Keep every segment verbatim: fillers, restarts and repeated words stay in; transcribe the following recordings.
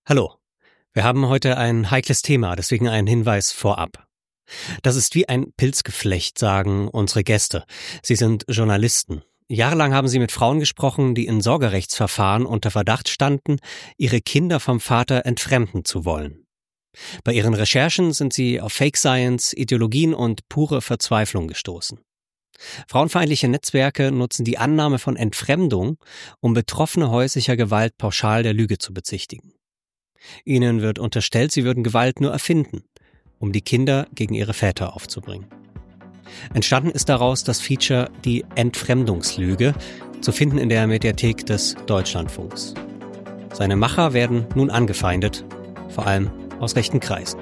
Hallo, wir haben heute ein heikles Thema, deswegen ein Hinweis vorab. Das ist wie ein Pilzgeflecht, sagen unsere Gäste. Sie sind Journalisten. Jahrelang haben sie mit Frauen gesprochen, die in Sorgerechtsverfahren unter Verdacht standen, ihre Kinder vom Vater entfremden zu wollen. Bei ihren Recherchen sind sie auf Fake Science, Ideologien und pure Verzweiflung gestoßen. Frauenfeindliche Netzwerke nutzen die Annahme von Entfremdung, um Betroffene häuslicher Gewalt pauschal der Lüge zu bezichtigen. Ihnen wird unterstellt, sie würden Gewalt nur erfinden, um die Kinder gegen ihre Väter aufzubringen. Entstanden ist daraus das Feature Die Entfremdungslüge, zu finden in der Mediathek des Deutschlandfunks. Seine Macher werden nun angefeindet, vor allem aus rechten Kreisen.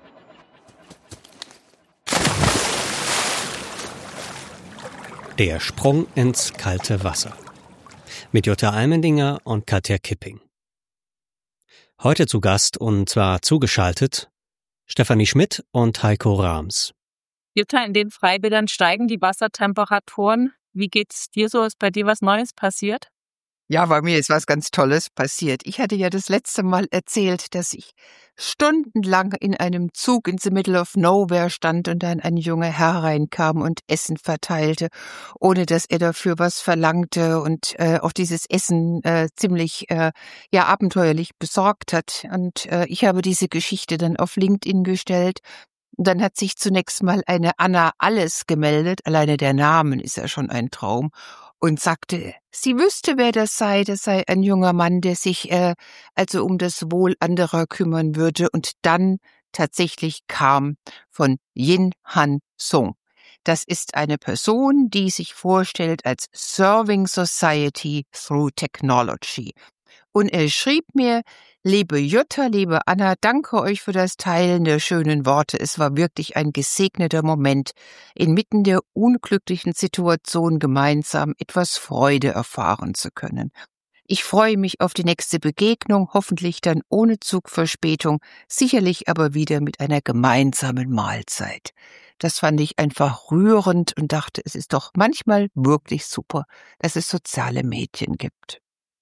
Der Sprung ins kalte Wasser. Mit Jutta Almendinger und Katja Kipping. Heute zu Gast, und zwar zugeschaltet, Stefanie Schmidt und Heiko Rams. Jutta, in den Freibädern steigen die Wassertemperaturen. Wie geht's dir so? Ist bei dir was Neues passiert? Ja, bei mir ist was ganz Tolles passiert. Ich hatte ja das letzte Mal erzählt, dass ich stundenlang in einem Zug in the middle of nowhere stand und dann ein junger Herr reinkam und Essen verteilte, ohne dass er dafür was verlangte und äh, auch dieses Essen äh, ziemlich äh, ja abenteuerlich besorgt hat. Und äh, ich habe diese Geschichte dann auf LinkedIn gestellt. Und dann hat sich zunächst mal eine Anna Alles gemeldet, alleine der Name ist ja schon ein Traum, und sagte, sie wüsste, wer das sei, das sei ein junger Mann, der sich äh, also um das Wohl anderer kümmern würde. Und dann tatsächlich kam von Yin Han Sung. Das ist eine Person, die sich vorstellt als Serving Society through Technology. Und er schrieb mir, liebe Jutta, liebe Anna, danke euch für das Teilen der schönen Worte. Es war wirklich ein gesegneter Moment, inmitten der unglücklichen Situation gemeinsam etwas Freude erfahren zu können. Ich freue mich auf die nächste Begegnung, hoffentlich dann ohne Zugverspätung, sicherlich aber wieder mit einer gemeinsamen Mahlzeit. Das fand ich einfach rührend und dachte, es ist doch manchmal wirklich super, dass es soziale Medien gibt.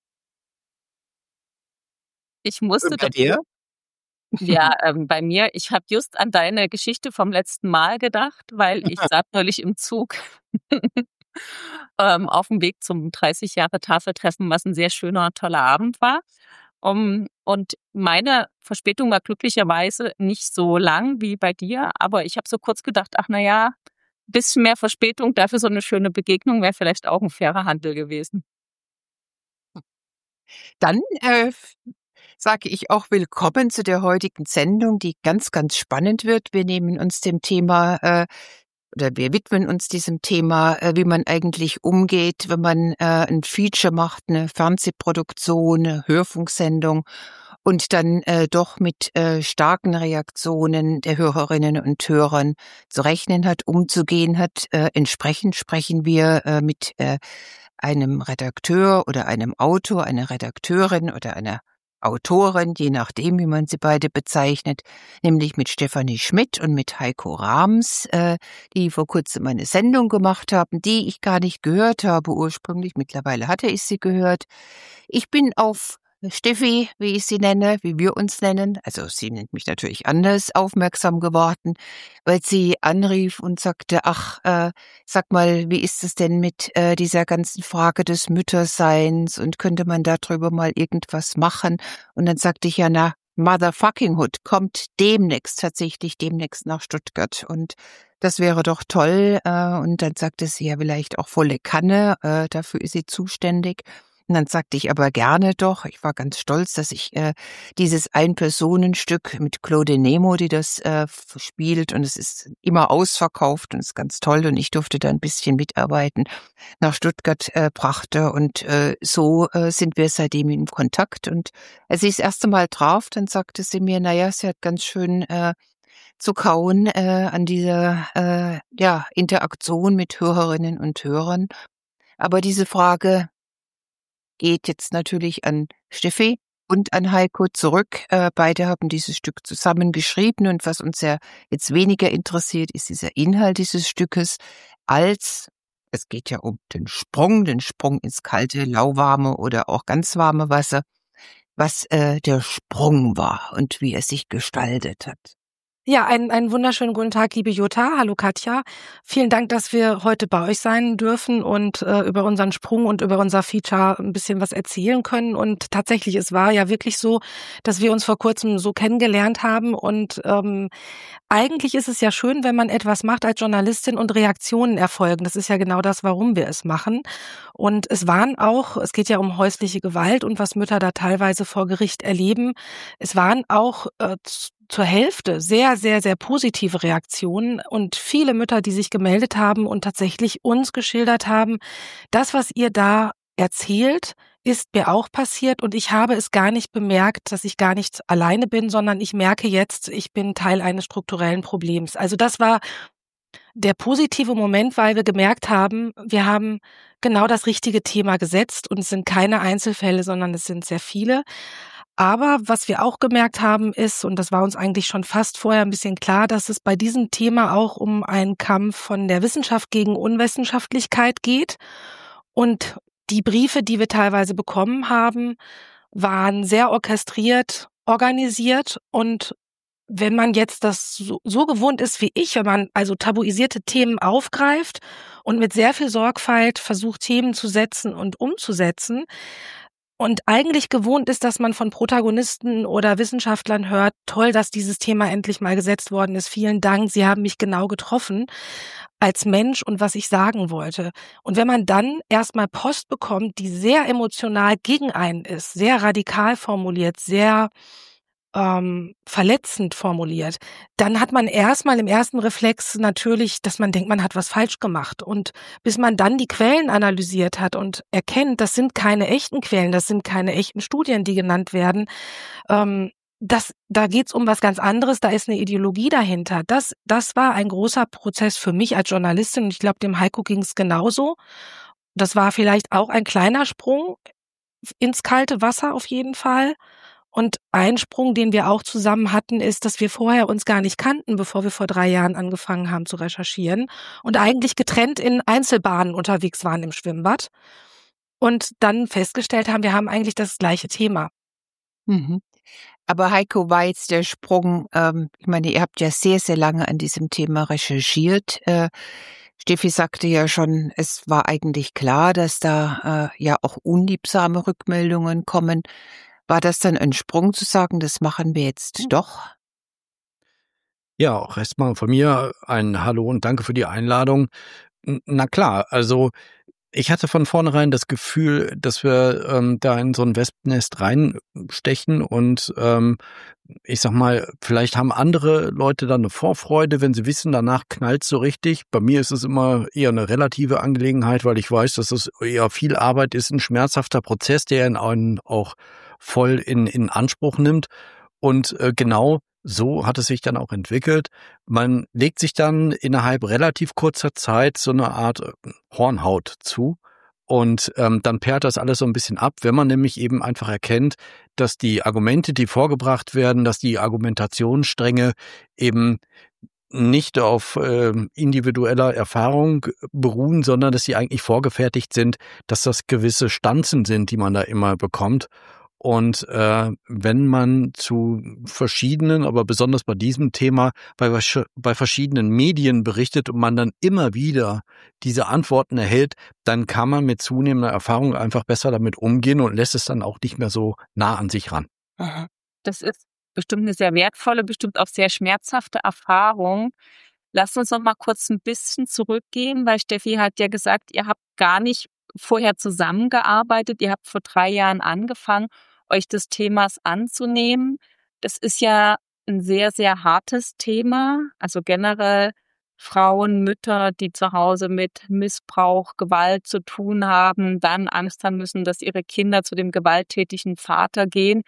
Ich musste Und bei doch, dir? ja, ähm, bei mir, ich habe just an deine Geschichte vom letzten Mal gedacht, weil ich saß neulich im Zug ähm, auf dem Weg zum dreißig Jahre Tafeltreffen, was ein sehr schöner, toller Abend war. Um, und meine Verspätung war glücklicherweise nicht so lang wie bei dir, aber ich habe so kurz gedacht, ach na ja, ein bisschen mehr Verspätung, dafür so eine schöne Begegnung wäre vielleicht auch ein fairer Handel gewesen. Dann äh, sage ich auch willkommen zu der heutigen Sendung, die ganz, ganz spannend wird. Wir nehmen uns dem Thema äh, oder wir widmen uns diesem Thema, äh, wie man eigentlich umgeht, wenn man äh, ein Feature macht, eine Fernsehproduktion, eine Hörfunksendung und dann äh, doch mit äh, starken Reaktionen der Hörerinnen und Hörern zu rechnen hat, umzugehen hat. Äh, entsprechend sprechen wir äh, mit äh, einem Redakteur oder einem Autor, einer Redakteurin oder einer Autorin, je nachdem, wie man sie beide bezeichnet, nämlich mit Stefanie Schmidt und mit Heiko Rams, äh, die vor kurzem eine Sendung gemacht haben, die ich gar nicht gehört habe ursprünglich. Mittlerweile hatte ich sie gehört. Ich bin auf Steffi, wie ich sie nenne, wie wir uns nennen, also sie nennt mich natürlich anders, aufmerksam geworden, weil sie anrief und sagte, ach, äh, sag mal, wie ist es denn mit äh, dieser ganzen Frage des Mütterseins und könnte man darüber mal irgendwas machen? Und dann sagte ich, ja, na, Motherfucking Hood kommt demnächst, tatsächlich demnächst nach Stuttgart und das wäre doch toll. Äh, und dann sagte sie ja vielleicht auch volle Kanne, äh, dafür ist sie zuständig. Und dann sagte ich aber gerne doch, ich war ganz stolz, dass ich äh, dieses Ein-Personen-Stück mit Claude Nemo, die das äh, spielt, und es ist immer ausverkauft und ist ganz toll und ich durfte da ein bisschen mitarbeiten, nach Stuttgart äh, brachte und äh, so äh, sind wir seitdem in Kontakt. Und als ich das erste Mal traf, dann sagte sie mir, naja, sie hat ganz schön äh, zu kauen äh, an dieser äh, ja, Interaktion mit Hörerinnen und Hörern. Aber diese Frage geht jetzt natürlich an Steffi und an Heiko zurück. Äh, beide haben dieses Stück zusammen geschrieben und was uns ja jetzt weniger interessiert, ist dieser Inhalt dieses Stückes als, es geht ja um den Sprung, den Sprung ins kalte, lauwarme oder auch ganz warme Wasser. was äh, der Sprung war und wie er sich gestaltet hat. Ja, einen, einen wunderschönen guten Tag, liebe Jutta. Hallo Katja. Vielen Dank, dass wir heute bei euch sein dürfen und äh, über unseren Sprung und über unser Feature ein bisschen was erzählen können. Und tatsächlich, es war ja wirklich so, dass wir uns vor kurzem so kennengelernt haben. Und ähm, eigentlich ist es ja schön, wenn man etwas macht als Journalistin und Reaktionen erfolgen. Das ist ja genau das, warum wir es machen. Und es waren auch, es geht ja um häusliche Gewalt und was Mütter da teilweise vor Gericht erleben. Es waren auch äh, zur Hälfte sehr, sehr, sehr positive Reaktionen und viele Mütter, die sich gemeldet haben und tatsächlich uns geschildert haben, das, was ihr da erzählt, ist mir auch passiert und ich habe es gar nicht bemerkt, dass ich gar nicht alleine bin, sondern ich merke jetzt, ich bin Teil eines strukturellen Problems. Also das war der positive Moment, weil wir gemerkt haben, wir haben genau das richtige Thema gesetzt und es sind keine Einzelfälle, sondern es sind sehr viele. Aber was wir auch gemerkt haben ist, und das war uns eigentlich schon fast vorher ein bisschen klar, dass es bei diesem Thema auch um einen Kampf von der Wissenschaft gegen Unwissenschaftlichkeit geht. Und die Briefe, die wir teilweise bekommen haben, waren sehr orchestriert, organisiert. Und wenn man jetzt das so, so gewohnt ist wie ich, wenn man also tabuisierte Themen aufgreift und mit sehr viel Sorgfalt versucht, Themen zu setzen und umzusetzen, und eigentlich gewohnt ist, dass man von Protagonisten oder Wissenschaftlern hört, toll, dass dieses Thema endlich mal gesetzt worden ist. Vielen Dank, Sie haben mich genau getroffen als Mensch und was ich sagen wollte. Und wenn man dann erstmal Post bekommt, die sehr emotional gegen einen ist, sehr radikal formuliert, sehr ähm, verletzend formuliert, dann hat man erstmal im ersten Reflex natürlich, dass man denkt, man hat was falsch gemacht. Und bis man dann die Quellen analysiert hat und erkennt, das sind keine echten Quellen, das sind keine echten Studien, die genannt werden, ähm, das, da geht's um was ganz anderes, da ist eine Ideologie dahinter. Das, das war ein großer Prozess für mich als Journalistin und ich glaube, dem Heiko ging's genauso. Das war vielleicht auch ein kleiner Sprung ins kalte Wasser auf jeden Fall. Und ein Sprung, den wir auch zusammen hatten, ist, dass wir vorher uns gar nicht kannten, bevor wir vor drei Jahren angefangen haben zu recherchieren und eigentlich getrennt in Einzelbahnen unterwegs waren im Schwimmbad und dann festgestellt haben, wir haben eigentlich das gleiche Thema. Mhm. Aber Heiko, war jetzt der Sprung, ähm, ich meine, ihr habt ja sehr, sehr lange an diesem Thema recherchiert. Äh, Steffi sagte ja schon, es war eigentlich klar, dass da äh, ja auch unliebsame Rückmeldungen kommen. War das dann ein Sprung zu sagen, das machen wir jetzt doch? Ja, auch erstmal von mir ein Hallo und danke für die Einladung. Na klar, also ich hatte von vornherein das Gefühl, dass wir ähm, da in so ein Wespennest reinstechen und ähm, ich sag mal, vielleicht haben andere Leute dann eine Vorfreude, wenn sie wissen, danach knallt's so richtig. Bei mir ist es immer eher eine relative Angelegenheit, weil ich weiß, dass es eher viel Arbeit ist, ein schmerzhafter Prozess, der einen auch voll in, in Anspruch nimmt. Und äh, genau so hat es sich dann auch entwickelt. Man legt sich dann innerhalb relativ kurzer Zeit so eine Art Hornhaut zu und ähm, dann perlt das alles so ein bisschen ab, wenn man nämlich eben einfach erkennt, dass die Argumente, die vorgebracht werden, dass die Argumentationsstränge eben nicht auf äh, individueller Erfahrung beruhen, sondern dass sie eigentlich vorgefertigt sind, dass das gewisse Stanzen sind, die man da immer bekommt. Und äh, wenn man zu verschiedenen, aber besonders bei diesem Thema, bei, bei verschiedenen Medien berichtet und man dann immer wieder diese Antworten erhält, dann kann man mit zunehmender Erfahrung einfach besser damit umgehen und lässt es dann auch nicht mehr so nah an sich ran. Das ist bestimmt eine sehr wertvolle, bestimmt auch sehr schmerzhafte Erfahrung. Lasst uns noch mal kurz ein bisschen zurückgehen, weil Steffi hat ja gesagt, ihr habt gar nicht vorher zusammengearbeitet, ihr habt vor drei Jahren angefangen, euch des Themas anzunehmen. Das ist ja ein sehr, sehr hartes Thema. Also generell Frauen, Mütter, die zu Hause mit Missbrauch, Gewalt zu tun haben, dann Angst haben müssen, dass ihre Kinder zu dem gewalttätigen Vater gehen.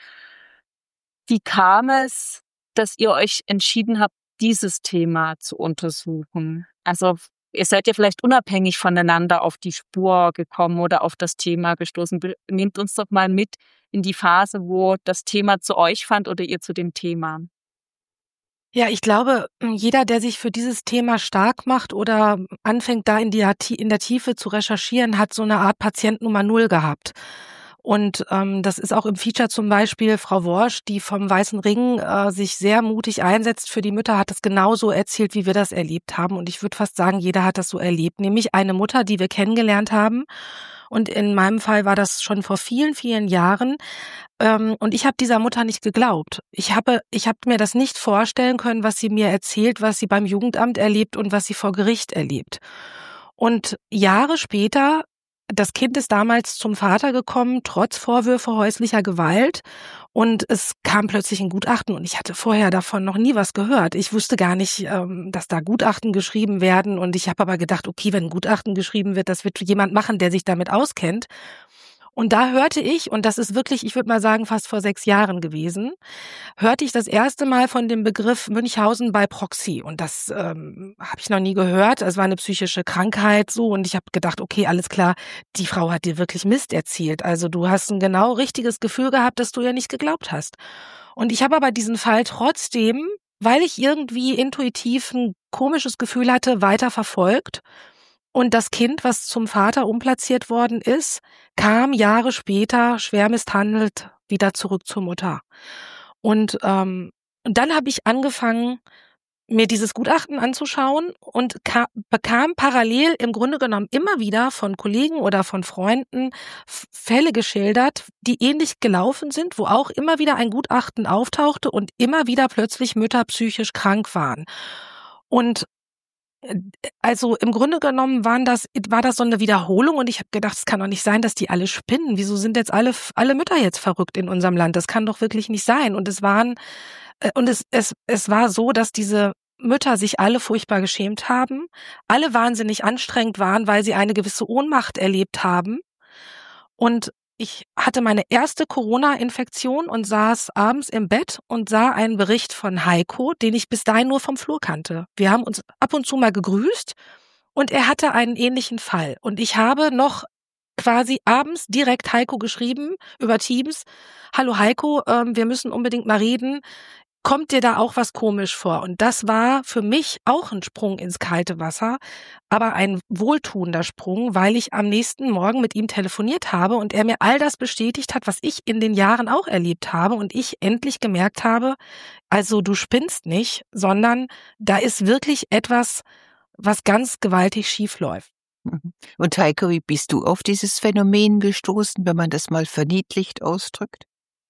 Wie kam es, dass ihr euch entschieden habt, dieses Thema zu untersuchen? Also ihr seid ja vielleicht unabhängig voneinander auf die Spur gekommen oder auf das Thema gestoßen. Nehmt uns doch mal mit in die Phase, wo das Thema zu euch fand oder ihr zu dem Thema. Ja, ich glaube, jeder, der sich für dieses Thema stark macht oder anfängt, da in, die, in der Tiefe zu recherchieren, hat so eine Art Patient Nummer Null gehabt. Und ähm, das ist auch im Feature zum Beispiel Frau Worsch, die vom Weißen Ring äh, sich sehr mutig einsetzt für die Mütter, hat das genauso erzählt, wie wir das erlebt haben. Und ich würde fast sagen, jeder hat das so erlebt. Nämlich eine Mutter, die wir kennengelernt haben. Und in meinem Fall war das schon vor vielen, vielen Jahren. Ähm, und ich habe dieser Mutter nicht geglaubt. Ich habe, ich habe mir das nicht vorstellen können, was sie mir erzählt, was sie beim Jugendamt erlebt und was sie vor Gericht erlebt. Und Jahre später, das Kind ist damals zum Vater gekommen, trotz Vorwürfe häuslicher Gewalt. Und es kam plötzlich ein Gutachten und ich hatte vorher davon noch nie was gehört. Ich wusste gar nicht, dass da Gutachten geschrieben werden. Und ich habe aber gedacht, okay, wenn ein Gutachten geschrieben wird, das wird jemand machen, der sich damit auskennt. Und da hörte ich, und das ist wirklich, ich würde mal sagen, fast vor sechs Jahren gewesen, hörte ich das erste Mal von dem Begriff Münchhausen by Proxy. Und das ähm, habe ich noch nie gehört. Es war eine psychische Krankheit so. Und ich habe gedacht, okay, alles klar, die Frau hat dir wirklich Mist erzählt. Also du hast ein genau richtiges Gefühl gehabt, dass du ihr nicht geglaubt hast. Und ich habe aber diesen Fall trotzdem, weil ich irgendwie intuitiv ein komisches Gefühl hatte, weiter verfolgt. Und das Kind, was zum Vater umplatziert worden ist, kam Jahre später, schwer misshandelt, wieder zurück zur Mutter. Und ähm, dann habe ich angefangen, mir dieses Gutachten anzuschauen und ka- bekam parallel im Grunde genommen immer wieder von Kollegen oder von Freunden F- Fälle geschildert, die ähnlich gelaufen sind, wo auch immer wieder ein Gutachten auftauchte und immer wieder plötzlich Mütter psychisch krank waren. Und also im Grunde genommen waren das, war das so eine Wiederholung und ich habe gedacht, es kann doch nicht sein, dass die alle spinnen. Wieso sind jetzt alle alle Mütter jetzt verrückt in unserem Land? Das kann doch wirklich nicht sein. Und es waren und es es es war so, dass diese Mütter sich alle furchtbar geschämt haben, alle wahnsinnig anstrengend waren, weil sie eine gewisse Ohnmacht erlebt haben. Und ich hatte meine erste Corona-Infektion und saß abends im Bett und sah einen Bericht von Heiko, den ich bis dahin nur vom Flur kannte. Wir haben uns ab und zu mal gegrüßt und er hatte einen ähnlichen Fall. Und ich habe noch quasi abends direkt Heiko geschrieben über Teams. Hallo Heiko, ähm, wir müssen unbedingt mal reden. Kommt dir da auch was komisch vor? Und das war für mich auch ein Sprung ins kalte Wasser, aber ein wohltuender Sprung, weil ich am nächsten Morgen mit ihm telefoniert habe und er mir all das bestätigt hat, was ich in den Jahren auch erlebt habe und ich endlich gemerkt habe, also du spinnst nicht, sondern da ist wirklich etwas, was ganz gewaltig schief läuft. Und Heiko, wie bist du auf dieses Phänomen gestoßen, wenn man das mal verniedlicht ausdrückt?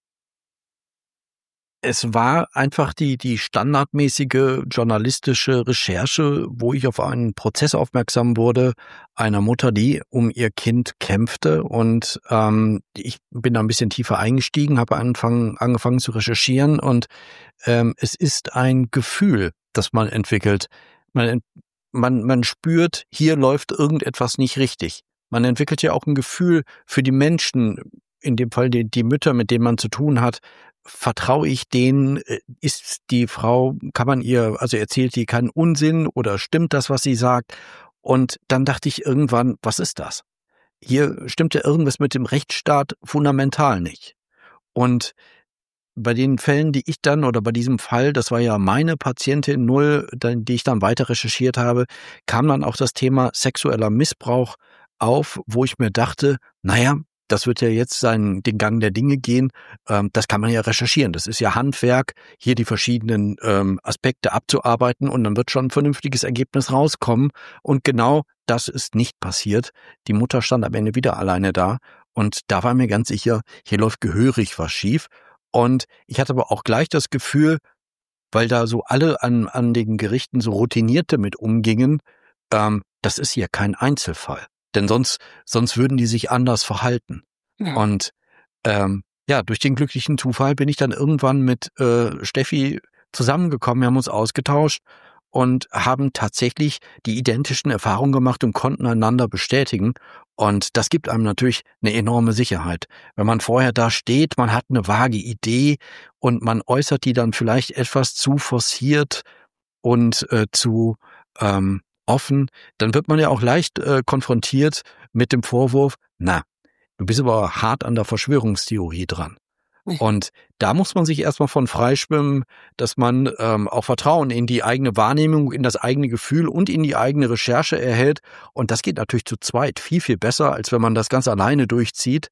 Es war einfach die die standardmäßige journalistische Recherche, wo ich auf einen Prozess aufmerksam wurde, einer Mutter, die um ihr Kind kämpfte. Und ähm, ich bin da ein bisschen tiefer eingestiegen, habe angefangen, angefangen zu recherchieren. Und ähm, es ist ein Gefühl, das man entwickelt. Man, man, man spürt, hier läuft irgendetwas nicht richtig. Man entwickelt ja auch ein Gefühl für die Menschen, in dem Fall die, die Mütter, mit denen man zu tun hat. Vertraue ich denen? Ist die Frau, kann man ihr, also erzählt die keinen Unsinn oder stimmt das, was sie sagt? Und dann dachte ich irgendwann, was ist das? Hier stimmt ja irgendwas mit dem Rechtsstaat fundamental nicht. Und bei den Fällen, die ich dann, oder bei diesem Fall, das war ja meine Patientin null, die ich dann weiter recherchiert habe, kam dann auch das Thema sexueller Missbrauch auf, wo ich mir dachte, naja, das wird ja jetzt seinen, den Gang der Dinge gehen. Ähm, das kann man ja recherchieren. Das ist ja Handwerk, hier die verschiedenen ähm, Aspekte abzuarbeiten und dann wird schon ein vernünftiges Ergebnis rauskommen. Und genau das ist nicht passiert. Die Mutter stand am Ende wieder alleine da und da war mir ganz sicher, hier läuft gehörig was schief. Und ich hatte aber auch gleich das Gefühl, weil da so alle an, an den Gerichten so routiniert damit umgingen, ähm, das ist hier kein Einzelfall. Denn sonst, sonst würden die sich anders verhalten. Ja. Und ähm, ja, durch den glücklichen Zufall bin ich dann irgendwann mit äh, Steffi zusammengekommen, wir haben uns ausgetauscht und haben tatsächlich die identischen Erfahrungen gemacht und konnten einander bestätigen. Und das gibt einem natürlich eine enorme Sicherheit. Wenn man vorher da steht, man hat eine vage Idee und man äußert die dann vielleicht etwas zu forciert und äh, zu ähm, offen, dann wird man ja auch leicht äh, konfrontiert mit dem Vorwurf, na, du bist aber hart an der Verschwörungstheorie dran. Und da muss man sich erstmal von freischwimmen, dass man ähm, auch Vertrauen in die eigene Wahrnehmung, in das eigene Gefühl und in die eigene Recherche erhält. Und das geht natürlich zu zweit viel, viel besser, als wenn man das ganz alleine durchzieht.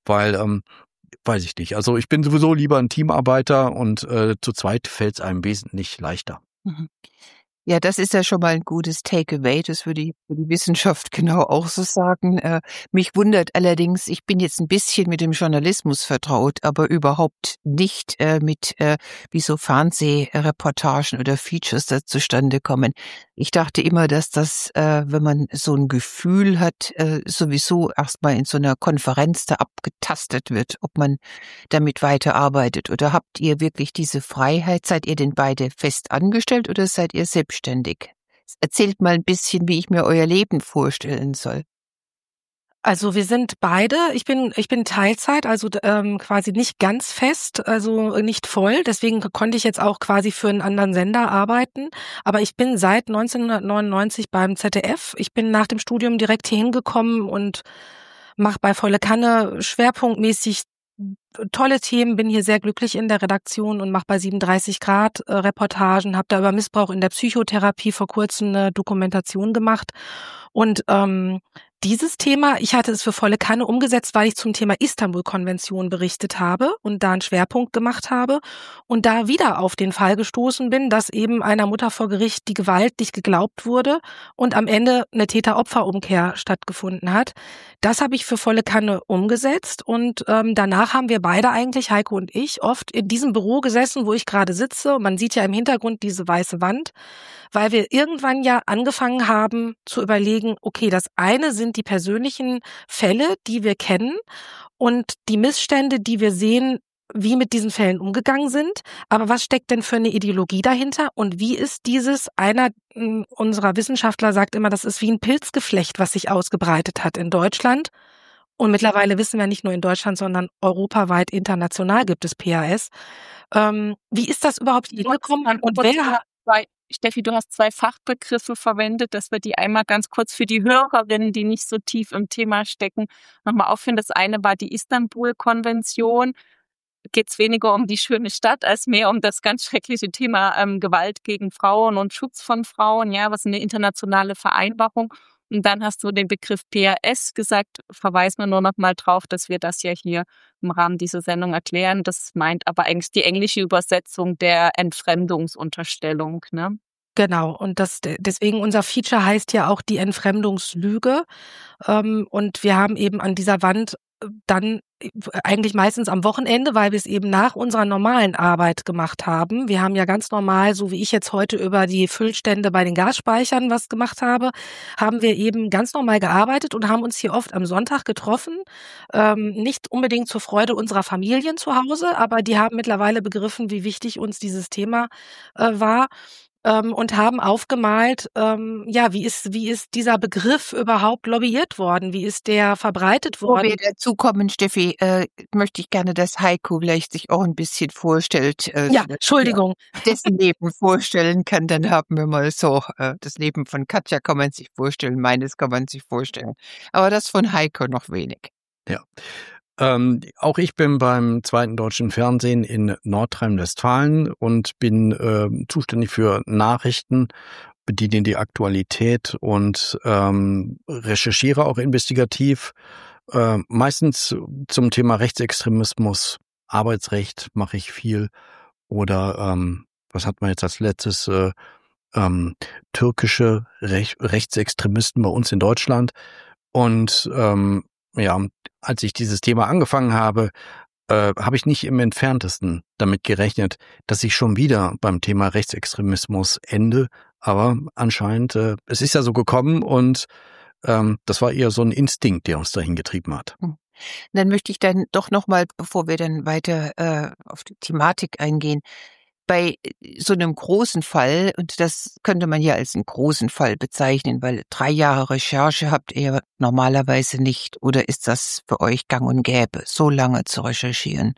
weil, ähm, weiß ich nicht. Also ich bin sowieso lieber ein Teamarbeiter und äh, zu zweit fällt es einem wesentlich leichter. Mhm. Ja, das ist ja schon mal ein gutes Takeaway. Das würde die, würde die Wissenschaft genau auch so sagen. Äh, mich wundert allerdings, ich bin jetzt ein bisschen mit dem Journalismus vertraut, aber überhaupt nicht äh, mit, äh, wie so Fernsehreportagen oder Features da zustande kommen. Ich dachte immer, dass das, äh, wenn man so ein Gefühl hat, äh, sowieso erstmal in so einer Konferenz da abgetastet wird, ob man damit weiterarbeitet. Oder habt ihr wirklich diese Freiheit? Seid ihr denn beide fest angestellt oder seid ihr selbstständig? Erzählt mal ein bisschen, wie ich mir euer Leben vorstellen soll. Also wir sind beide, ich bin ich bin Teilzeit, also ähm, quasi nicht ganz fest, also nicht voll, deswegen konnte ich jetzt auch quasi für einen anderen Sender arbeiten, aber ich bin seit neunzehnhundertneunundneunzig beim Z D F. Ich bin nach dem Studium direkt hier hingekommen und mache bei Volle Kanne schwerpunktmäßig tolle Themen, bin hier sehr glücklich in der Redaktion und mache bei siebenunddreißig Grad äh, Reportagen, habe da über Missbrauch in der Psychotherapie vor kurzem eine Dokumentation gemacht und ähm, dieses Thema, ich hatte es für Volle Kanne umgesetzt, weil ich zum Thema Istanbul-Konvention berichtet habe und da einen Schwerpunkt gemacht habe und da wieder auf den Fall gestoßen bin, dass eben einer Mutter vor Gericht die Gewalt nicht geglaubt wurde und am Ende eine Täter-Opfer-Umkehr stattgefunden hat. Das habe ich für Volle Kanne umgesetzt und ähm, danach haben wir beide eigentlich, Heiko und ich, oft in diesem Büro gesessen, wo ich gerade sitze. Man sieht ja im Hintergrund diese weiße Wand, weil wir irgendwann ja angefangen haben zu überlegen, okay, das eine sind die persönlichen Fälle, die wir kennen und die Missstände, die wir sehen, wie mit diesen Fällen umgegangen sind. Aber was steckt denn für eine Ideologie dahinter? Und wie ist dieses, einer unserer Wissenschaftler sagt immer, das ist wie ein Pilzgeflecht, was sich ausgebreitet hat in Deutschland. Und mittlerweile wissen wir nicht nur in Deutschland, sondern europaweit, international gibt es P A S. Ähm, wie ist das überhaupt hingekommen? Und wer hat... Steffi, du hast zwei Fachbegriffe verwendet, dass wir die einmal ganz kurz für die Hörerinnen, die nicht so tief im Thema stecken, nochmal aufführen. Das eine war die Istanbul-Konvention. Geht es weniger um die schöne Stadt, als mehr um das ganz schreckliche Thema ähm, Gewalt gegen Frauen und Schutz von Frauen, ja, was eine internationale Vereinbarung. Und dann hast du den Begriff P A S gesagt, verweisen wir nur noch mal drauf, dass wir das ja hier im Rahmen dieser Sendung erklären. Das meint aber eigentlich die englische Übersetzung der Entfremdungsunterstellung, ne? Genau, und das deswegen unser Feature heißt ja auch die Entfremdungslüge. Ähm, und wir haben eben an dieser Wand dann eigentlich meistens am Wochenende, weil wir es eben nach unserer normalen Arbeit gemacht haben. Wir haben ja ganz normal, so wie ich jetzt heute über die Füllstände bei den Gasspeichern was gemacht habe, haben wir eben ganz normal gearbeitet und haben uns hier oft am Sonntag getroffen. Ähm, nicht unbedingt zur Freude unserer Familien zu Hause, aber die haben mittlerweile begriffen, wie wichtig uns dieses Thema äh, war. Ähm, und haben aufgemalt, ähm, ja, wie ist, wie ist dieser Begriff überhaupt lobbyiert worden? Wie ist der verbreitet worden? Bevor wir dazu kommen, Steffi, äh, möchte ich gerne, dass Heiko vielleicht sich auch ein bisschen vorstellt. Äh, ja, Entschuldigung. Dessen Leben vorstellen kann, dann haben wir mal so, äh, das Leben von Katja kann man sich vorstellen, meines kann man sich vorstellen. Aber das von Heiko noch wenig. Ja. Ähm, auch ich bin beim Zweiten Deutschen Fernsehen in Nordrhein-Westfalen und bin äh, zuständig für Nachrichten, bediene die Aktualität und ähm, recherchiere auch investigativ, äh, meistens zum Thema Rechtsextremismus, Arbeitsrecht mache ich viel oder ähm, was hat man jetzt als letztes, äh, ähm, türkische Rech- Rechtsextremisten bei uns in Deutschland und ähm, ja, als ich dieses Thema angefangen habe, äh, habe ich nicht im Entferntesten damit gerechnet, dass ich schon wieder beim Thema Rechtsextremismus ende. Aber anscheinend, äh, es ist ja so gekommen und ähm, das war eher so ein Instinkt, der uns dahin getrieben hat. Dann möchte ich dann doch nochmal, bevor wir dann weiter äh, auf die Thematik eingehen, bei so einem großen Fall, und das könnte man ja als einen großen Fall bezeichnen, weil drei Jahre Recherche habt ihr normalerweise nicht, oder ist das für euch gang und gäbe, so lange zu recherchieren?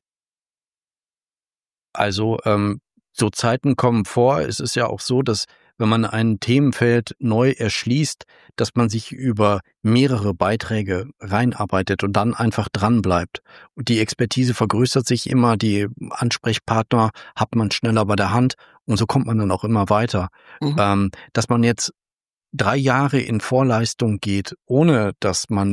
Also ähm, so Zeiten kommen vor. Es ist ja auch so, dass wenn man ein Themenfeld neu erschließt, dass man sich über mehrere Beiträge reinarbeitet und dann einfach dran bleibt. Und die Expertise vergrößert sich immer, die Ansprechpartner hat man schneller bei der Hand und so kommt man dann auch immer weiter. Mhm. Ähm, dass man jetzt drei Jahre in Vorleistung geht, ohne dass man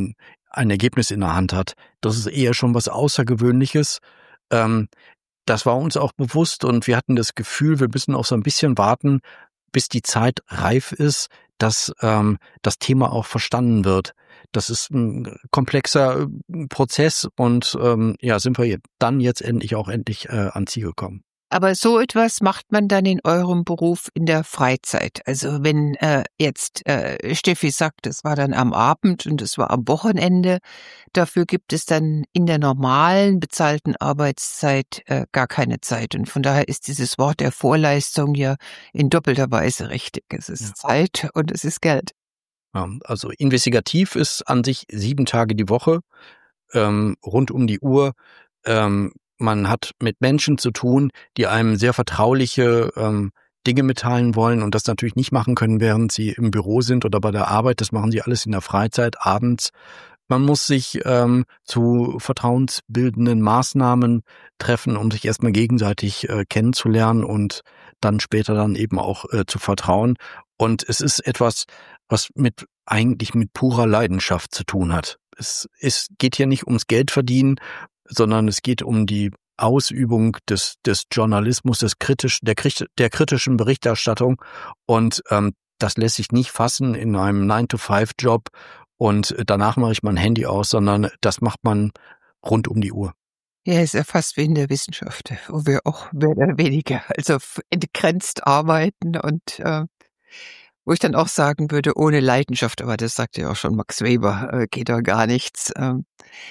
ein Ergebnis in der Hand hat. Das ist eher schon was Außergewöhnliches. Ähm, das war uns auch bewusst und wir hatten das Gefühl, wir müssen auch so ein bisschen warten, bis die Zeit reif ist, dass ähm, das Thema auch verstanden wird. Das ist ein komplexer Prozess und ähm, ja, sind wir dann jetzt endlich auch endlich äh, ans Ziel gekommen. Aber so etwas macht man dann in eurem Beruf in der Freizeit. Also wenn äh, jetzt äh, Steffi sagt, es war dann am Abend und es war am Wochenende, dafür gibt es dann in der normalen bezahlten Arbeitszeit äh, gar keine Zeit. Und von daher ist dieses Wort der Vorleistung ja in doppelter Weise richtig. Es ist ja Zeit und es ist Geld. Ja, also investigativ ist an sich sieben Tage die Woche, ähm, rund um die Uhr. Ähm, Man hat mit Menschen zu tun, die einem sehr vertrauliche ähm, Dinge mitteilen wollen und das natürlich nicht machen können, während sie im Büro sind oder bei der Arbeit. Das machen sie alles in der Freizeit, abends. Man muss sich ähm, zu vertrauensbildenden Maßnahmen treffen, um sich erstmal gegenseitig äh, kennenzulernen und dann später dann eben auch äh, zu vertrauen. Und es ist etwas, was mit eigentlich mit purer Leidenschaft zu tun hat. Es, es geht hier nicht ums Geldverdienen, sondern es geht um die Ausübung des, des Journalismus, des kritisch, der, der kritischen Berichterstattung. Und ähm, das lässt sich nicht fassen in einem nine to five Job und danach mache ich mein Handy aus, sondern das macht man rund um die Uhr. Ja, ist ja fast wie in der Wissenschaft, wo wir auch mehr oder weniger, also entgrenzt arbeiten und äh, wo ich dann auch sagen würde, ohne Leidenschaft, aber das sagt ja auch schon Max Weber, äh, geht da gar nichts. Ähm,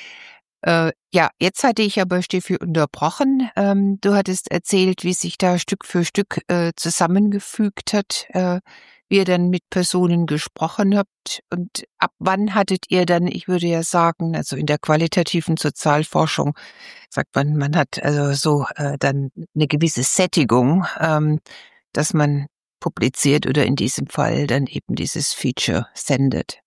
Äh, ja, jetzt hatte ich aber Steffi unterbrochen. Ähm, du hattest erzählt, wie sich da Stück für Stück äh, zusammengefügt hat, äh, wie ihr dann mit Personen gesprochen habt. Und ab wann hattet ihr dann, ich würde ja sagen, also in der qualitativen Sozialforschung sagt man, man hat also so äh, dann eine gewisse Sättigung, ähm, dass man publiziert oder in diesem Fall dann eben dieses Feature sendet.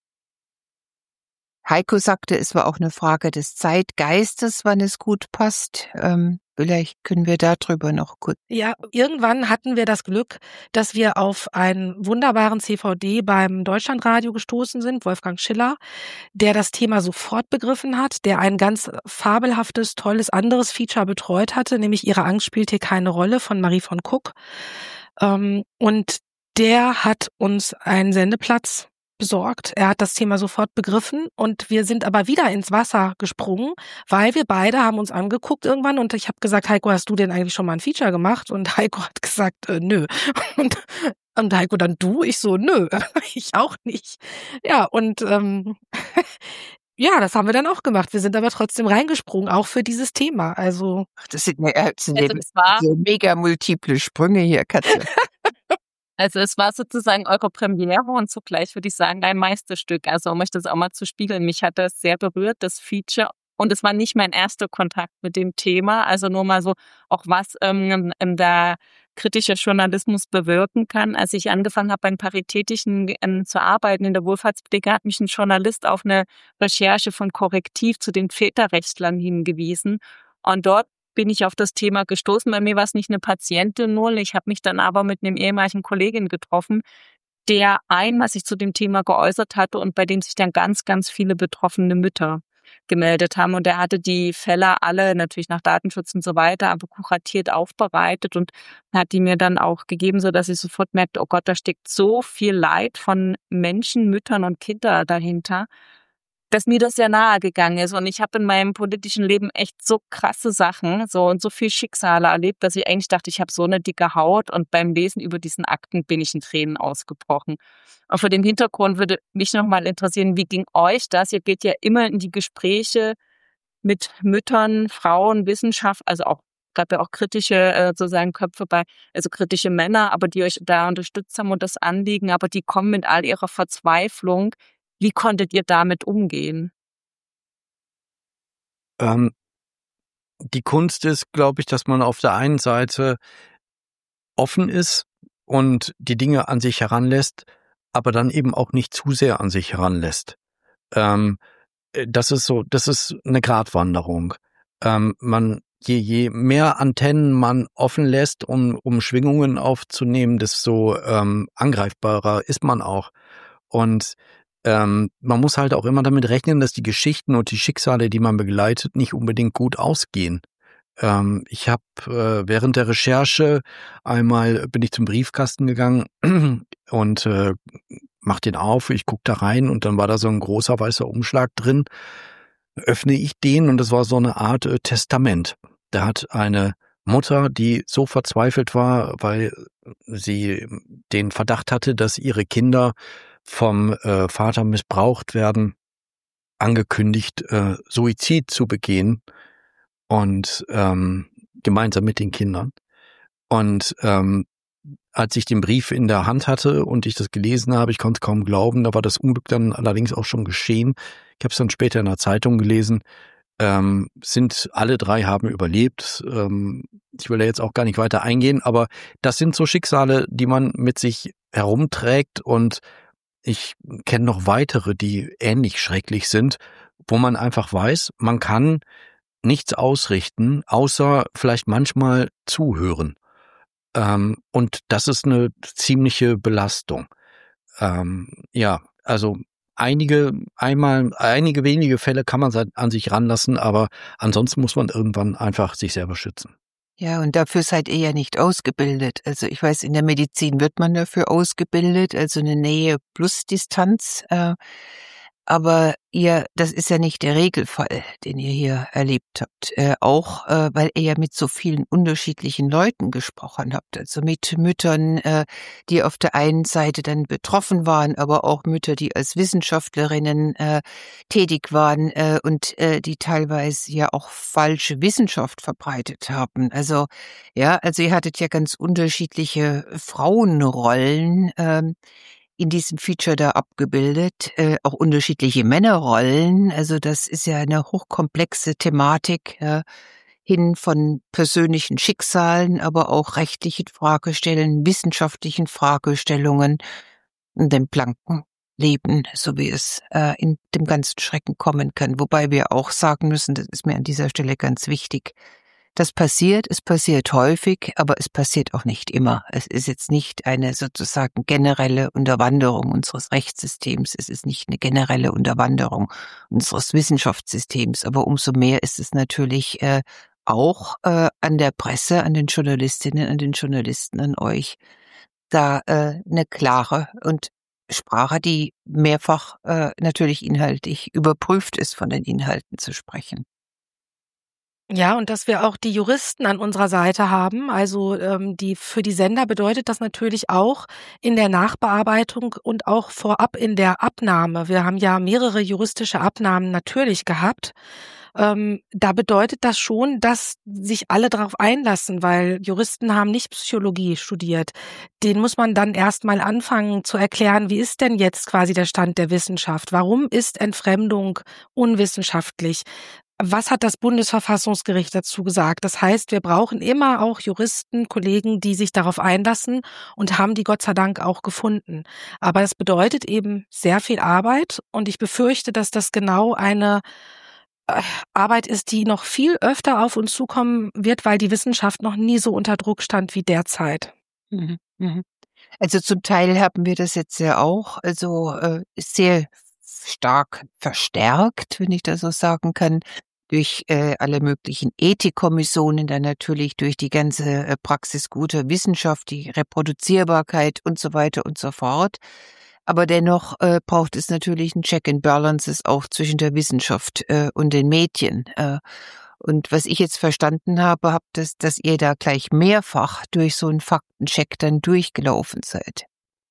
Heiko sagte, es war auch eine Frage des Zeitgeistes, wann es gut passt. Ähm, vielleicht können wir darüber noch kurz. Ja, irgendwann hatten wir das Glück, dass wir auf einen wunderbaren C V D beim Deutschlandradio gestoßen sind, Wolfgang Schiller, der das Thema sofort begriffen hat, der ein ganz fabelhaftes, tolles anderes Feature betreut hatte, nämlich Ihre Angst spielt hier keine Rolle von Marie von Kuck. Ähm, und der hat uns einen Sendeplatz besorgt. Er hat das Thema sofort begriffen und wir sind aber wieder ins Wasser gesprungen, weil wir beide haben uns angeguckt irgendwann und ich habe gesagt, Heiko, hast du denn eigentlich schon mal ein Feature gemacht? Und Heiko hat gesagt, äh, nö. Und, und Heiko dann, du? Ich so, nö, ich auch nicht. Ja, und ähm, ja, das haben wir dann auch gemacht. Wir sind aber trotzdem reingesprungen, auch für dieses Thema. Also das sind, äh, das sind also das war so mega multiple Sprünge hier, Katja. Also es war sozusagen eure Premiere und zugleich würde ich sagen ein Meisterstück. Also um euch das auch mal zu spiegeln, mich hat das sehr berührt, das Feature. Und es war nicht mein erster Kontakt mit dem Thema. Also nur mal so, auch was ähm, der kritische Journalismus bewirken kann. Als ich angefangen habe, bei den Paritätischen ähm, zu arbeiten in der Wohlfahrtspflege, hat mich ein Journalist auf eine Recherche von Korrektiv zu den Väterrechtlern hingewiesen. Und dort bin ich auf das Thema gestoßen. Bei mir war es nicht eine Patientin nur. Ich habe mich dann aber mit einem ehemaligen Kollegin getroffen, der einmal sich zu dem Thema geäußert hatte und bei dem sich dann ganz, ganz viele betroffene Mütter gemeldet haben. Und er hatte die Fälle alle natürlich nach Datenschutz und so weiter, aber kuratiert aufbereitet und hat die mir dann auch gegeben, so dass ich sofort merkte, oh Gott, da steckt so viel Leid von Menschen, Müttern und Kindern dahinter, dass mir das sehr nahe gegangen ist. Und ich habe in meinem politischen Leben echt so krasse Sachen so und so viel Schicksale erlebt, dass ich eigentlich dachte, ich habe so eine dicke Haut. Und beim Lesen über diesen Akten bin ich in Tränen ausgebrochen. Und vor dem Hintergrund würde mich nochmal interessieren, wie ging euch das? Ihr geht ja immer in die Gespräche mit Müttern, Frauen, Wissenschaft, also auch gab ja auch kritische äh, sozusagen Köpfe bei, also kritische Männer, aber die euch da unterstützt haben und das Anliegen, aber die kommen mit all ihrer Verzweiflung. Wie konntet ihr damit umgehen? Ähm, die Kunst ist, glaube ich, dass man auf der einen Seite offen ist und die Dinge an sich heranlässt, aber dann eben auch nicht zu sehr an sich heranlässt. Ähm, das ist so, das ist eine Gratwanderung. Ähm, man, je, je mehr Antennen man offen lässt, um, um Schwingungen aufzunehmen, desto ähm, angreifbarer ist man auch. Und ähm, man muss halt auch immer damit rechnen, dass die Geschichten und die Schicksale, die man begleitet, nicht unbedingt gut ausgehen. Ähm, ich habe äh, während der Recherche einmal bin ich zum Briefkasten gegangen und äh, mach den auf, ich guck da rein und dann war da so ein großer weißer Umschlag drin. Öffne ich den und das war so eine Art äh, Testament. Da hat eine Mutter, die so verzweifelt war, weil sie den Verdacht hatte, dass ihre Kinder vom äh, Vater missbraucht werden, angekündigt, äh, Suizid zu begehen und ähm, gemeinsam mit den Kindern. Und ähm, als ich den Brief in der Hand hatte und ich das gelesen habe, ich konnte es kaum glauben, da war das Unglück dann allerdings auch schon geschehen. Ich habe es dann später in der Zeitung gelesen. Ähm, sind alle drei haben überlebt. Ähm, ich will da jetzt auch gar nicht weiter eingehen, aber das sind so Schicksale, die man mit sich herumträgt und ich kenne noch weitere, die ähnlich schrecklich sind, wo man einfach weiß, man kann nichts ausrichten, außer vielleicht manchmal zuhören. Ähm, und das ist eine ziemliche Belastung. Ähm, ja, also einige, einmal, einige wenige Fälle kann man an sich ranlassen, aber ansonsten muss man irgendwann einfach sich selber schützen. Ja, und dafür seid ihr ja nicht ausgebildet. Also ich weiß, in der Medizin wird man dafür ausgebildet, also eine Nähe plus Distanz. Äh, aber ihr, das ist ja nicht der Regelfall, den ihr hier erlebt habt. Äh, auch, äh, weil ihr ja mit so vielen unterschiedlichen Leuten gesprochen habt. Also mit Müttern, äh, die auf der einen Seite dann betroffen waren, aber auch Mütter, die als Wissenschaftlerinnen äh, tätig waren äh, und äh, die teilweise ja auch falsche Wissenschaft verbreitet haben. Also ja, also ihr hattet ja ganz unterschiedliche Frauenrollen ähm, in diesem Feature da abgebildet, äh, auch unterschiedliche Männerrollen. Also das ist ja eine hochkomplexe Thematik, äh, hin von persönlichen Schicksalen, aber auch rechtlichen Fragestellungen, wissenschaftlichen Fragestellungen und dem blanken Leben, so wie es äh, in dem ganzen Schrecken kommen kann. Wobei wir auch sagen müssen, das ist mir an dieser Stelle ganz wichtig, das passiert, es passiert häufig, aber es passiert auch nicht immer. Es ist jetzt nicht eine sozusagen generelle Unterwanderung unseres Rechtssystems, es ist nicht eine generelle Unterwanderung unseres Wissenschaftssystems, aber umso mehr ist es natürlich äh, auch äh, an der Presse, an den Journalistinnen, an den Journalisten, an euch, da äh, eine klare und Sprache, die mehrfach äh, natürlich inhaltlich überprüft ist, von den Inhalten zu sprechen. Ja, und dass wir auch die Juristen an unserer Seite haben. Also ähm, die für die Sender bedeutet das natürlich auch in der Nachbearbeitung und auch vorab in der Abnahme. Wir haben ja mehrere juristische Abnahmen natürlich gehabt. Ähm, da bedeutet das schon, dass sich alle darauf einlassen, weil Juristen haben nicht Psychologie studiert. Den muss man dann erstmal anfangen zu erklären, wie ist denn jetzt quasi der Stand der Wissenschaft? Warum ist Entfremdung unwissenschaftlich? Was hat das Bundesverfassungsgericht dazu gesagt? Das heißt, wir brauchen immer auch Juristen, Kollegen, die sich darauf einlassen und haben die Gott sei Dank auch gefunden. Aber es bedeutet eben sehr viel Arbeit und ich befürchte, dass das genau eine Arbeit ist, die noch viel öfter auf uns zukommen wird, weil die Wissenschaft noch nie so unter Druck stand wie derzeit. Mhm. Mhm. Also zum Teil haben wir das jetzt ja auch, also äh, sehr stark verstärkt, wenn ich das so sagen kann, durch äh, alle möglichen Ethikkommissionen, dann natürlich durch die ganze äh, Praxis guter Wissenschaft, die Reproduzierbarkeit und so weiter und so fort. Aber dennoch äh, braucht es natürlich ein Check and Balances auch zwischen der Wissenschaft äh, und den Medien. Äh, und was ich jetzt verstanden habe, habt das, dass ihr da gleich mehrfach durch so einen Faktencheck dann durchgelaufen seid.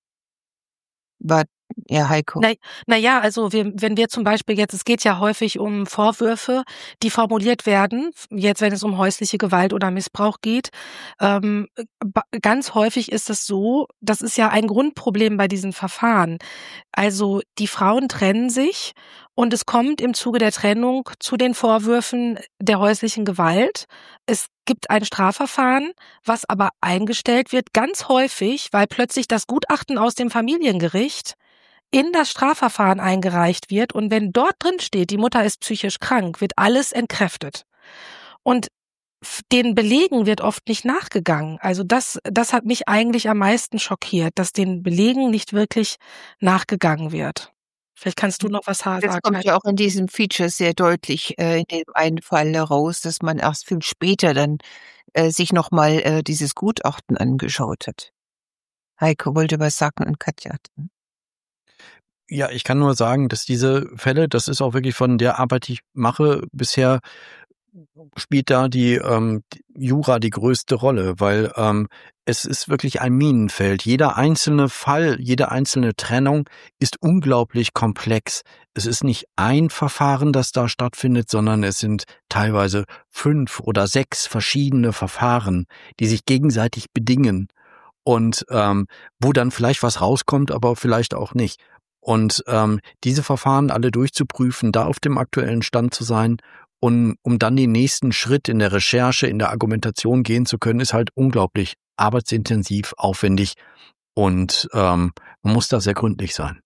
War Ja, Heiko. Na, na ja, also wir, wenn wir zum Beispiel jetzt, es geht ja häufig um Vorwürfe, die formuliert werden, jetzt wenn es um häusliche Gewalt oder Missbrauch geht. Ähm, ganz häufig ist es so, das ist ja ein Grundproblem bei diesen Verfahren. Also die Frauen trennen sich und es kommt im Zuge der Trennung zu den Vorwürfen der häuslichen Gewalt. Es gibt ein Strafverfahren, was aber eingestellt wird, ganz häufig, weil plötzlich das Gutachten aus dem Familiengericht in das Strafverfahren eingereicht wird und wenn dort drin steht, die Mutter ist psychisch krank, wird alles entkräftet. Und den Belegen wird oft nicht nachgegangen. Also das, das hat mich eigentlich am meisten schockiert, dass den Belegen nicht wirklich nachgegangen wird. Vielleicht kannst du noch was sagen. Das kommt ja auch in diesem Feature sehr deutlich äh, in dem einen Fall heraus, dass man erst viel später dann äh, sich nochmal äh, dieses Gutachten angeschaut hat. Heiko wollte was sagen und Katja. Ja, ich kann nur sagen, dass diese Fälle, das ist auch wirklich von der Arbeit, die ich mache, bisher spielt da die, ähm, die Jura die größte Rolle, weil ähm, es ist wirklich ein Minenfeld. Jeder einzelne Fall, jede einzelne Trennung ist unglaublich komplex. Es ist nicht ein Verfahren, das da stattfindet, sondern es sind teilweise fünf oder sechs verschiedene Verfahren, die sich gegenseitig bedingen und ähm, wo dann vielleicht was rauskommt, aber vielleicht auch nicht. Und ähm, diese Verfahren alle durchzuprüfen, da auf dem aktuellen Stand zu sein, und um dann den nächsten Schritt in der Recherche, in der Argumentation gehen zu können, ist halt unglaublich arbeitsintensiv, aufwendig und ähm, man muss da sehr gründlich sein.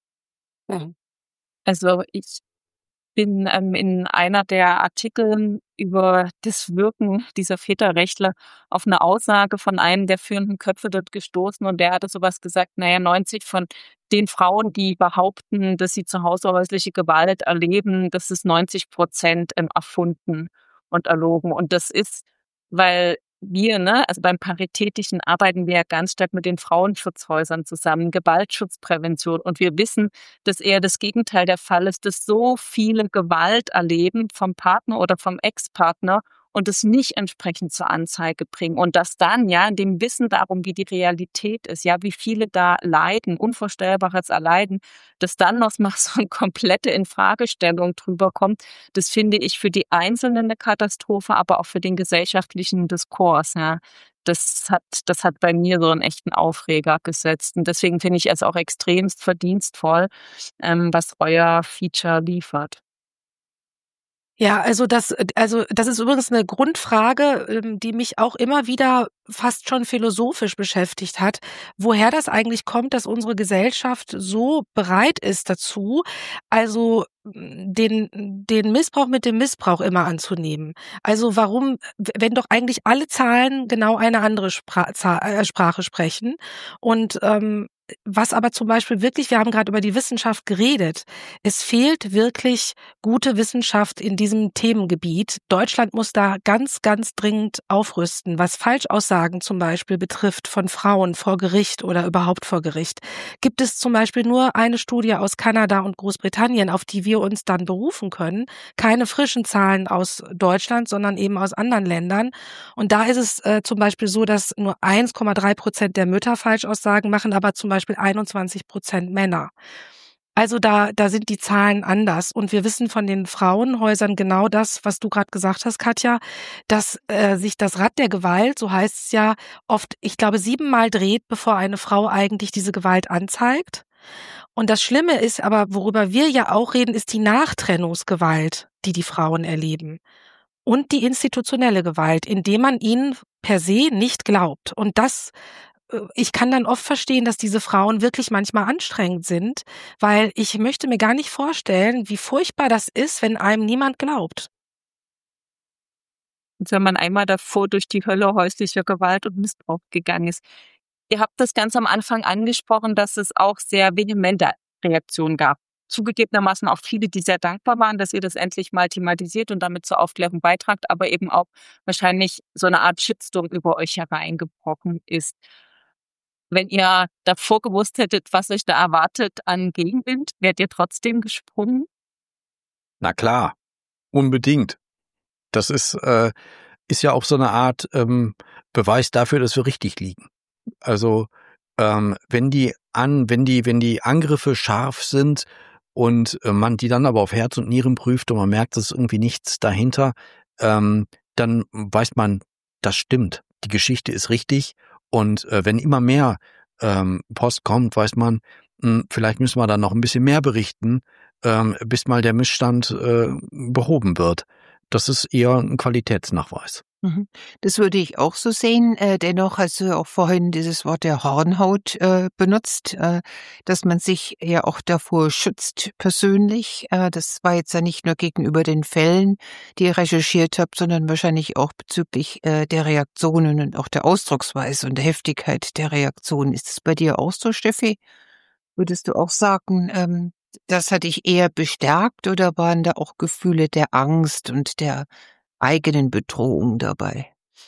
Also ich bin ähm, in einer der Artikel über das Wirken dieser Väterrechtler auf eine Aussage von einem der führenden Köpfe dort gestoßen und der hatte sowas gesagt, naja, neunzig von den Frauen, die behaupten, dass sie zu Hause häusliche Gewalt erleben, das ist neunzig Prozent erfunden und erlogen. Und das ist, weil wir, ne, also beim Paritätischen arbeiten wir ja ganz stark mit den Frauenschutzhäusern zusammen, Gewaltschutzprävention. Und wir wissen, dass eher das Gegenteil der Fall ist, dass so viele Gewalt erleben vom Partner oder vom Ex-Partner und es nicht entsprechend zur Anzeige bringen. Und dass dann, ja, in dem Wissen darum, wie die Realität ist, ja, wie viele da leiden, Unvorstellbares erleiden, dass dann noch mal so eine komplette Infragestellung drüber kommt, das finde ich für die Einzelnen eine Katastrophe, aber auch für den gesellschaftlichen Diskurs, ja. Das hat, das hat bei mir so einen echten Aufreger gesetzt. Und deswegen finde ich es auch extremst verdienstvoll, ähm, was euer Feature liefert. Ja, also das, also das ist übrigens eine Grundfrage, die mich auch immer wieder fast schon philosophisch beschäftigt hat, woher das eigentlich kommt, dass unsere Gesellschaft so bereit ist dazu, also den, den Missbrauch mit dem Missbrauch immer anzunehmen. Also warum, wenn doch eigentlich alle Zahlen genau eine andere Spra- Sprache sprechen und ähm, was aber zum Beispiel wirklich, wir haben gerade über die Wissenschaft geredet, es fehlt wirklich gute Wissenschaft in diesem Themengebiet. Deutschland muss da ganz, ganz dringend aufrüsten, was Falschaussagen zum Beispiel betrifft von Frauen vor Gericht oder überhaupt vor Gericht. Gibt es zum Beispiel nur eine Studie aus Kanada und Großbritannien, auf die wir uns dann berufen können. Keine frischen Zahlen aus Deutschland, sondern eben aus anderen Ländern. Und da ist es äh, zum Beispiel so, dass nur eins Komma drei Prozent der Mütter Falschaussagen machen, aber zum Beispiel einundzwanzig Prozent Männer. Also da, da sind die Zahlen anders. Und wir wissen von den Frauenhäusern genau das, was du gerade gesagt hast, Katja, dass äh, sich das Rad der Gewalt, so heißt es ja, oft, ich glaube, siebenmal dreht, bevor eine Frau eigentlich diese Gewalt anzeigt. Und das Schlimme ist aber, worüber wir ja auch reden, ist die Nachtrennungsgewalt, die die Frauen erleben. Und die institutionelle Gewalt, indem man ihnen per se nicht glaubt. Und das Ich kann dann oft verstehen, dass diese Frauen wirklich manchmal anstrengend sind, weil ich möchte mir gar nicht vorstellen, wie furchtbar das ist, wenn einem niemand glaubt. Und wenn man einmal davor durch die Hölle häuslicher Gewalt und Missbrauch gegangen ist. Ihr habt das ganz am Anfang angesprochen, dass es auch sehr vehemente Reaktionen gab. Zugegebenermaßen auch viele, die sehr dankbar waren, dass ihr das endlich mal thematisiert und damit zur Aufklärung beitragt, aber eben auch wahrscheinlich so eine Art Shitstorm über euch hereingebrochen ist. Wenn ihr davor gewusst hättet, was euch da erwartet an Gegenwind, wärt ihr trotzdem gesprungen? Na klar, unbedingt. Das ist, äh, ist ja auch so eine Art ähm, Beweis dafür, dass wir richtig liegen. Also ähm, wenn die an, wenn die, wenn die Angriffe scharf sind und äh, man die dann aber auf Herz und Nieren prüft und man merkt, es ist irgendwie nichts dahinter, ähm, dann weiß man, das stimmt. Die Geschichte ist richtig. Und äh, wenn immer mehr ähm, Post kommt, weiß man, mh, vielleicht müssen wir dann noch ein bisschen mehr berichten, ähm, bis mal der Missstand äh, behoben wird. Das ist eher ein Qualitätsnachweis. Das würde ich auch so sehen. Äh, dennoch hast du auch vorhin dieses Wort der Hornhaut äh, benutzt, äh, dass man sich ja auch davor schützt persönlich. Äh, das war jetzt ja nicht nur gegenüber den Fällen, die ihr recherchiert habt, sondern wahrscheinlich auch bezüglich äh, der Reaktionen und auch der Ausdrucksweise und der Heftigkeit der Reaktionen. Ist es bei dir auch so, Steffi? Würdest du auch sagen, ähm, das hat dich eher bestärkt oder waren da auch Gefühle der Angst und der eigenen Bedrohung dabei?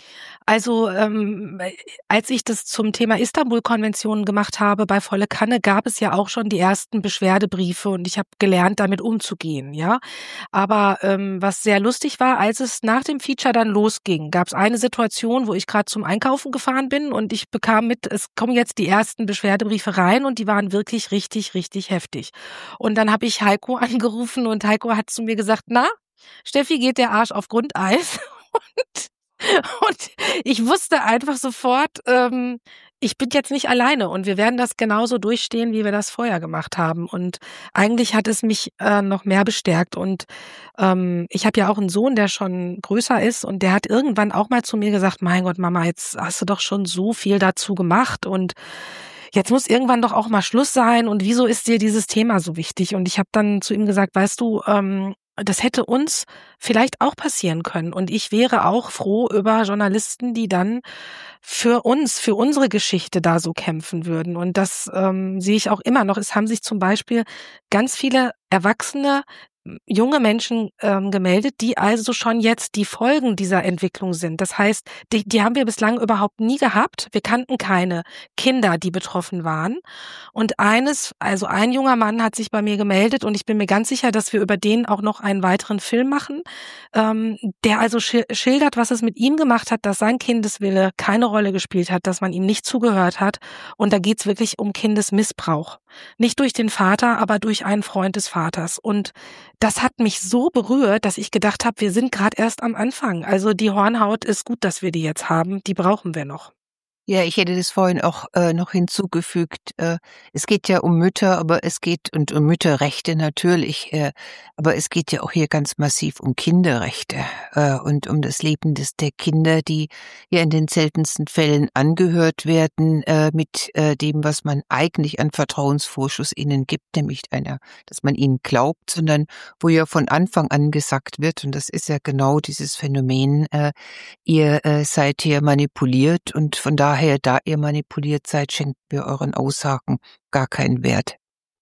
Also, ähm, als ich das zum Thema Istanbul-Konvention gemacht habe bei Volle Kanne, gab es ja auch schon die ersten Beschwerdebriefe und ich habe gelernt, damit umzugehen, ja. Aber ähm, was sehr lustig war, als es nach dem Feature dann losging, gab es eine Situation, wo ich gerade zum Einkaufen gefahren bin und ich bekam mit, es kommen jetzt die ersten Beschwerdebriefe rein und die waren wirklich richtig, richtig heftig. Und dann habe ich Heiko angerufen und Heiko hat zu mir gesagt, na, Steffi, geht der Arsch auf Grundeis? Und Und ich wusste einfach sofort, ähm, ich bin jetzt nicht alleine und wir werden das genauso durchstehen, wie wir das vorher gemacht haben. Und eigentlich hat es mich äh, noch mehr bestärkt. Und ähm, ich habe ja auch einen Sohn, der schon größer ist und der hat irgendwann auch mal zu mir gesagt, mein Gott, Mama, jetzt hast du doch schon so viel dazu gemacht und jetzt muss irgendwann doch auch mal Schluss sein. Und wieso ist dir dieses Thema so wichtig? Und ich habe dann zu ihm gesagt, weißt du, ähm, das hätte uns vielleicht auch passieren können. Und ich wäre auch froh über Journalisten, die dann für uns, für unsere Geschichte da so kämpfen würden. Und das ähm, sehe ich auch immer noch. Es haben sich zum Beispiel ganz viele Erwachsene, junge Menschen ähm, gemeldet, die also schon jetzt die Folgen dieser Entwicklung sind. Das heißt, die, die haben wir bislang überhaupt nie gehabt. Wir kannten keine Kinder, die betroffen waren. Und eines, also ein junger Mann hat sich bei mir gemeldet und ich bin mir ganz sicher, dass wir über den auch noch einen weiteren Film machen, ähm, der also schil- schildert, was es mit ihm gemacht hat, dass sein Kindeswille keine Rolle gespielt hat, dass man ihm nicht zugehört hat. Und da geht's wirklich um Kindesmissbrauch. Nicht durch den Vater, aber durch einen Freund des Vaters. Und das hat mich so berührt, dass ich gedacht habe, wir sind gerade erst am Anfang. Also die Hornhaut ist gut, dass wir die jetzt haben. Die brauchen wir noch. Ja, ich hätte das vorhin auch äh, noch hinzugefügt. Äh, es geht ja um Mütter, aber es geht und um Mütterrechte natürlich, äh, aber es geht ja auch hier ganz massiv um Kinderrechte äh, und um das Leben des der Kinder, die ja in den seltensten Fällen angehört werden äh, mit äh, dem, was man eigentlich an Vertrauensvorschuss ihnen gibt, nämlich einer, dass man ihnen glaubt, sondern wo ja von Anfang an gesagt wird, und das ist ja genau dieses Phänomen, äh, ihr äh, seid hier manipuliert und von daher Daher, da ihr manipuliert seid, schenkt mir euren Aussagen gar keinen Wert.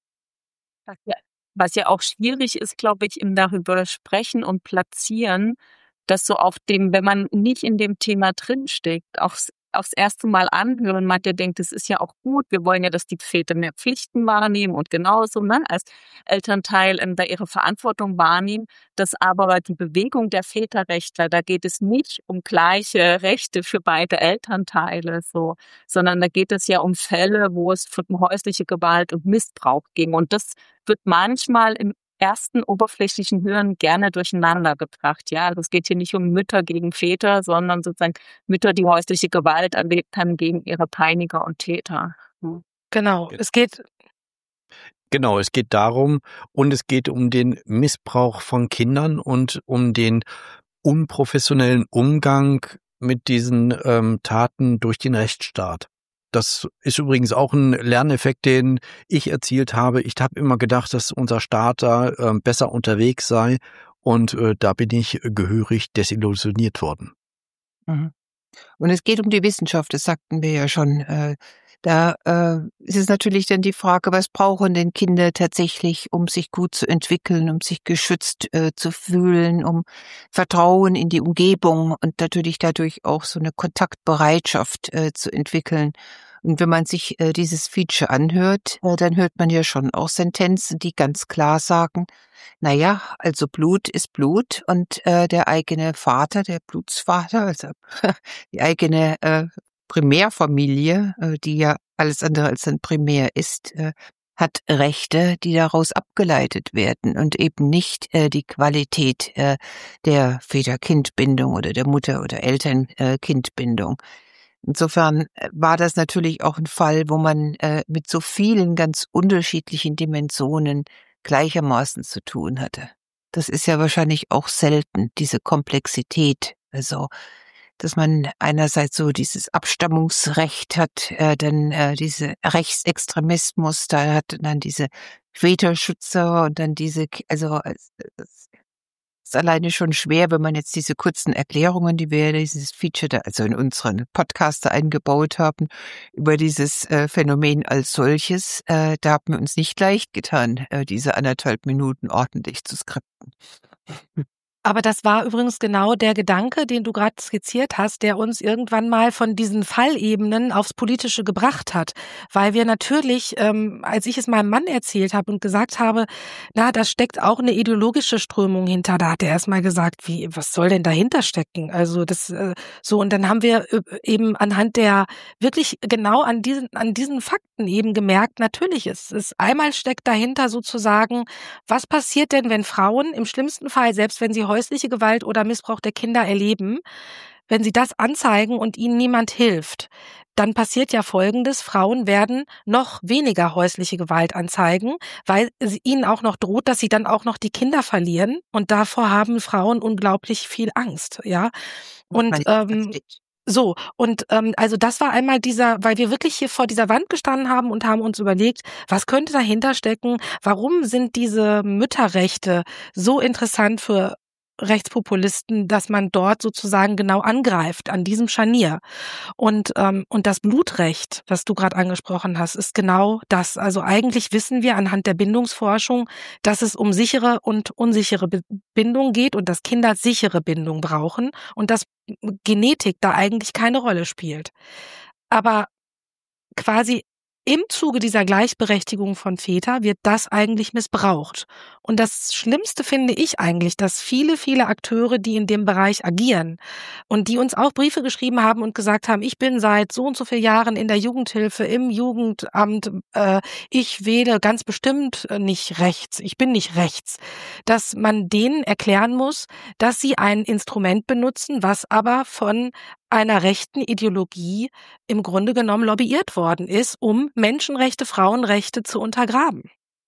Was ja, was ja auch schwierig ist, glaube ich, im darüber sprechen und platzieren, dass so auf dem, wenn man nicht in dem Thema drinsteckt, aufs, aufs erste Mal anhören, man der denkt, das ist ja auch gut, wir wollen ja, dass die Väter mehr Pflichten wahrnehmen und genauso, ne, als Elternteil ähm, da ihre Verantwortung wahrnehmen, dass aber die Bewegung der Väterrechtler, da geht es nicht um gleiche Rechte für beide Elternteile, so, sondern da geht es ja um Fälle, wo es um häusliche Gewalt und Missbrauch ging und das wird manchmal im ersten oberflächlichen Hören gerne durcheinander gebracht. Ja, also es geht hier nicht um Mütter gegen Väter, sondern sozusagen Mütter, die häusliche Gewalt erlebt haben gegen ihre Peiniger und Täter. Hm. Genau, es geht Genau, es geht darum und es geht um den Missbrauch von Kindern und um den unprofessionellen Umgang mit diesen ähm, Taten durch den Rechtsstaat. Das ist übrigens auch ein Lerneffekt, den ich erzielt habe. Ich habe immer gedacht, dass unser Staat da äh, besser unterwegs sei und äh, da bin ich gehörig desillusioniert worden. Mhm. Und es geht um die Wissenschaft, das sagten wir ja schon. Äh, da äh, ist es natürlich dann die Frage, was brauchen denn Kinder tatsächlich, um sich gut zu entwickeln, um sich geschützt äh, zu fühlen, um Vertrauen in die Umgebung und natürlich dadurch auch so eine Kontaktbereitschaft äh, zu entwickeln. Und wenn man sich äh, dieses Feature anhört, äh, dann hört man ja schon auch Sentenzen, die ganz klar sagen, naja, also Blut ist Blut und äh, der eigene Vater, der Blutsvater, also die eigene äh, Primärfamilie, äh, die ja alles andere als ein Primär ist, äh, hat Rechte, die daraus abgeleitet werden und eben nicht äh, die Qualität äh, der Väter-Kind-Bindung oder der Mutter- oder Eltern-Kind-Bindung. Insofern war das natürlich auch ein Fall, wo man äh, mit so vielen ganz unterschiedlichen Dimensionen gleichermaßen zu tun hatte. Das ist ja wahrscheinlich auch selten, diese Komplexität. Also, dass man einerseits so dieses Abstammungsrecht hat, äh, dann äh, diese Rechtsextremismus, da hat dann diese Väterschützer und dann diese, also ist alleine schon schwer, wenn man jetzt diese kurzen Erklärungen, die wir dieses Feature da, also in unseren Podcast eingebaut haben, über dieses äh, Phänomen als solches, äh, da haben wir uns nicht leicht getan, äh, diese anderthalb Minuten ordentlich zu skripten. Aber das war übrigens genau der Gedanke, den du gerade skizziert hast, der uns irgendwann mal von diesen Fallebenen aufs Politische gebracht hat. Weil wir natürlich, ähm, als ich es meinem Mann erzählt habe und gesagt habe, na, da steckt auch eine ideologische Strömung hinter, da hat er erstmal gesagt, wie, was soll denn dahinter stecken? Also das äh, so, und dann haben wir äh, eben anhand der, wirklich genau an diesen, an diesen Fakten eben gemerkt, natürlich ist es, einmal steckt dahinter sozusagen, was passiert denn, wenn Frauen im schlimmsten Fall, selbst wenn sie häusliche Gewalt oder Missbrauch der Kinder erleben, wenn sie das anzeigen und ihnen niemand hilft, dann passiert ja Folgendes: Frauen werden noch weniger häusliche Gewalt anzeigen, weil sie ihnen auch noch droht, dass sie dann auch noch die Kinder verlieren. Und davor haben Frauen unglaublich viel Angst, ja. Und ähm, so, und ähm, also das war einmal dieser, weil wir wirklich hier vor dieser Wand gestanden haben und haben uns überlegt, was könnte dahinter stecken? Warum sind diese Mütterrechte so interessant für Rechtspopulisten, dass man dort sozusagen genau angreift an diesem Scharnier? Und ähm, und das Blutrecht, was du gerade angesprochen hast, ist genau das. Also eigentlich wissen wir anhand der Bindungsforschung, dass es um sichere und unsichere Bindung geht und dass Kinder sichere Bindung brauchen und dass Genetik da eigentlich keine Rolle spielt. Aber quasi im Zuge dieser Gleichberechtigung von Vätern wird das eigentlich missbraucht. Und das Schlimmste finde ich eigentlich, dass viele, viele Akteure, die in dem Bereich agieren und die uns auch Briefe geschrieben haben und gesagt haben, ich bin seit so und so vielen Jahren in der Jugendhilfe, im Jugendamt, äh, ich wähle ganz bestimmt nicht rechts, ich bin nicht rechts, dass man denen erklären muss, dass sie ein Instrument benutzen, was aber von einer rechten Ideologie im Grunde genommen lobbyiert worden ist, um Menschenrechte, Frauenrechte zu untergraben.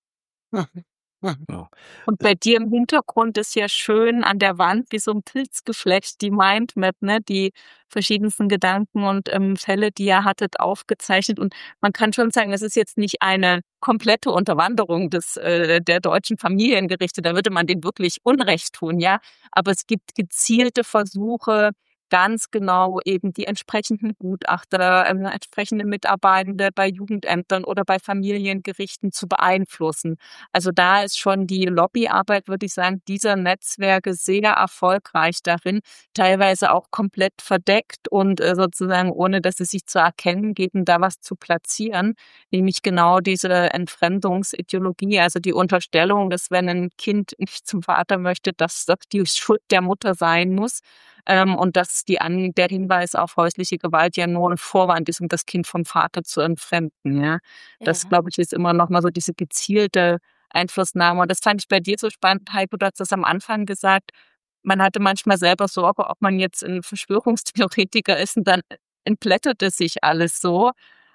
Und bei dir im Hintergrund ist ja schön an der Wand wie so ein Pilzgeflecht die Mindmap, ne, die verschiedensten Gedanken und ähm, Fälle, die ihr hattet, aufgezeichnet. Und man kann schon sagen, es ist jetzt nicht eine komplette Unterwanderung des äh, der deutschen Familiengerichte. Da würde man denen wirklich Unrecht tun, ja. Aber es gibt gezielte Versuche, ganz genau eben die entsprechenden Gutachter, ähm, entsprechende Mitarbeitende bei Jugendämtern oder bei Familiengerichten zu beeinflussen. Also da ist schon die Lobbyarbeit, würde ich sagen, dieser Netzwerke sehr erfolgreich darin, teilweise auch komplett verdeckt und äh, sozusagen ohne, dass es sich zu erkennen geben, da was zu platzieren, nämlich genau diese Entfremdungsideologie, also die Unterstellung, dass wenn ein Kind nicht zum Vater möchte, dass das die Schuld der Mutter sein muss. Ähm, und dass die an, der Hinweis auf häusliche Gewalt ja nur ein Vorwand ist, um das Kind vom Vater zu entfremden. Ja, das Ja. glaube ich ist immer noch mal so diese gezielte Einflussnahme. Und das fand ich bei dir so spannend, Heiko, du hast das am Anfang gesagt. Man hatte manchmal selber Sorge, ob man jetzt ein Verschwörungstheoretiker ist, und dann entblätterte sich alles so.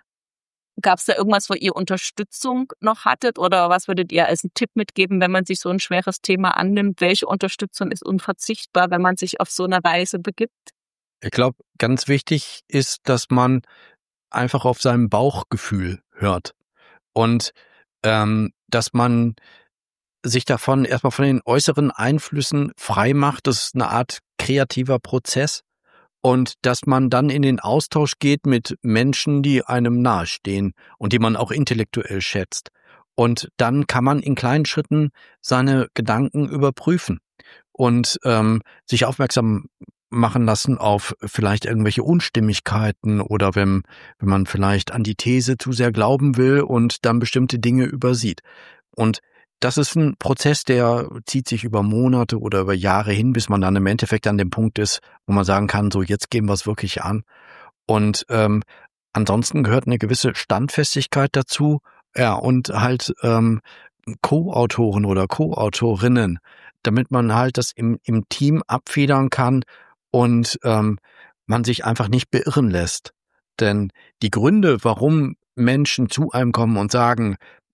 Gab es da irgendwas, wo ihr Unterstützung noch hattet, oder was würdet ihr als einen Tipp mitgeben, wenn man sich so ein schweres Thema annimmt? Welche Unterstützung ist unverzichtbar, wenn man sich auf so eine Reise begibt? Ich glaube, ganz wichtig ist, dass man einfach auf seinem Bauchgefühl hört und ähm, dass man sich davon erstmal von den äußeren Einflüssen frei macht. Das ist eine Art kreativer Prozess. Und dass man dann in den Austausch geht mit Menschen, die einem nahestehen und die man auch intellektuell schätzt. Und dann kann man in kleinen Schritten seine Gedanken überprüfen und ähm, sich aufmerksam machen lassen auf vielleicht irgendwelche Unstimmigkeiten oder wenn, wenn man vielleicht an die These zu sehr glauben will und dann bestimmte Dinge übersieht. Und das ist ein Prozess, der zieht sich über Monate oder über Jahre hin, bis man dann im Endeffekt an dem Punkt ist, wo man sagen kann, so jetzt gehen wir es wirklich an. Und ähm, ansonsten gehört eine gewisse Standfestigkeit dazu, ja, und halt ähm, Co-Autoren oder Co-Autorinnen, damit man halt das im, im Team abfedern kann und ähm, man sich einfach nicht beirren lässt. Denn die Gründe, warum Menschen zu einem kommen und sagen,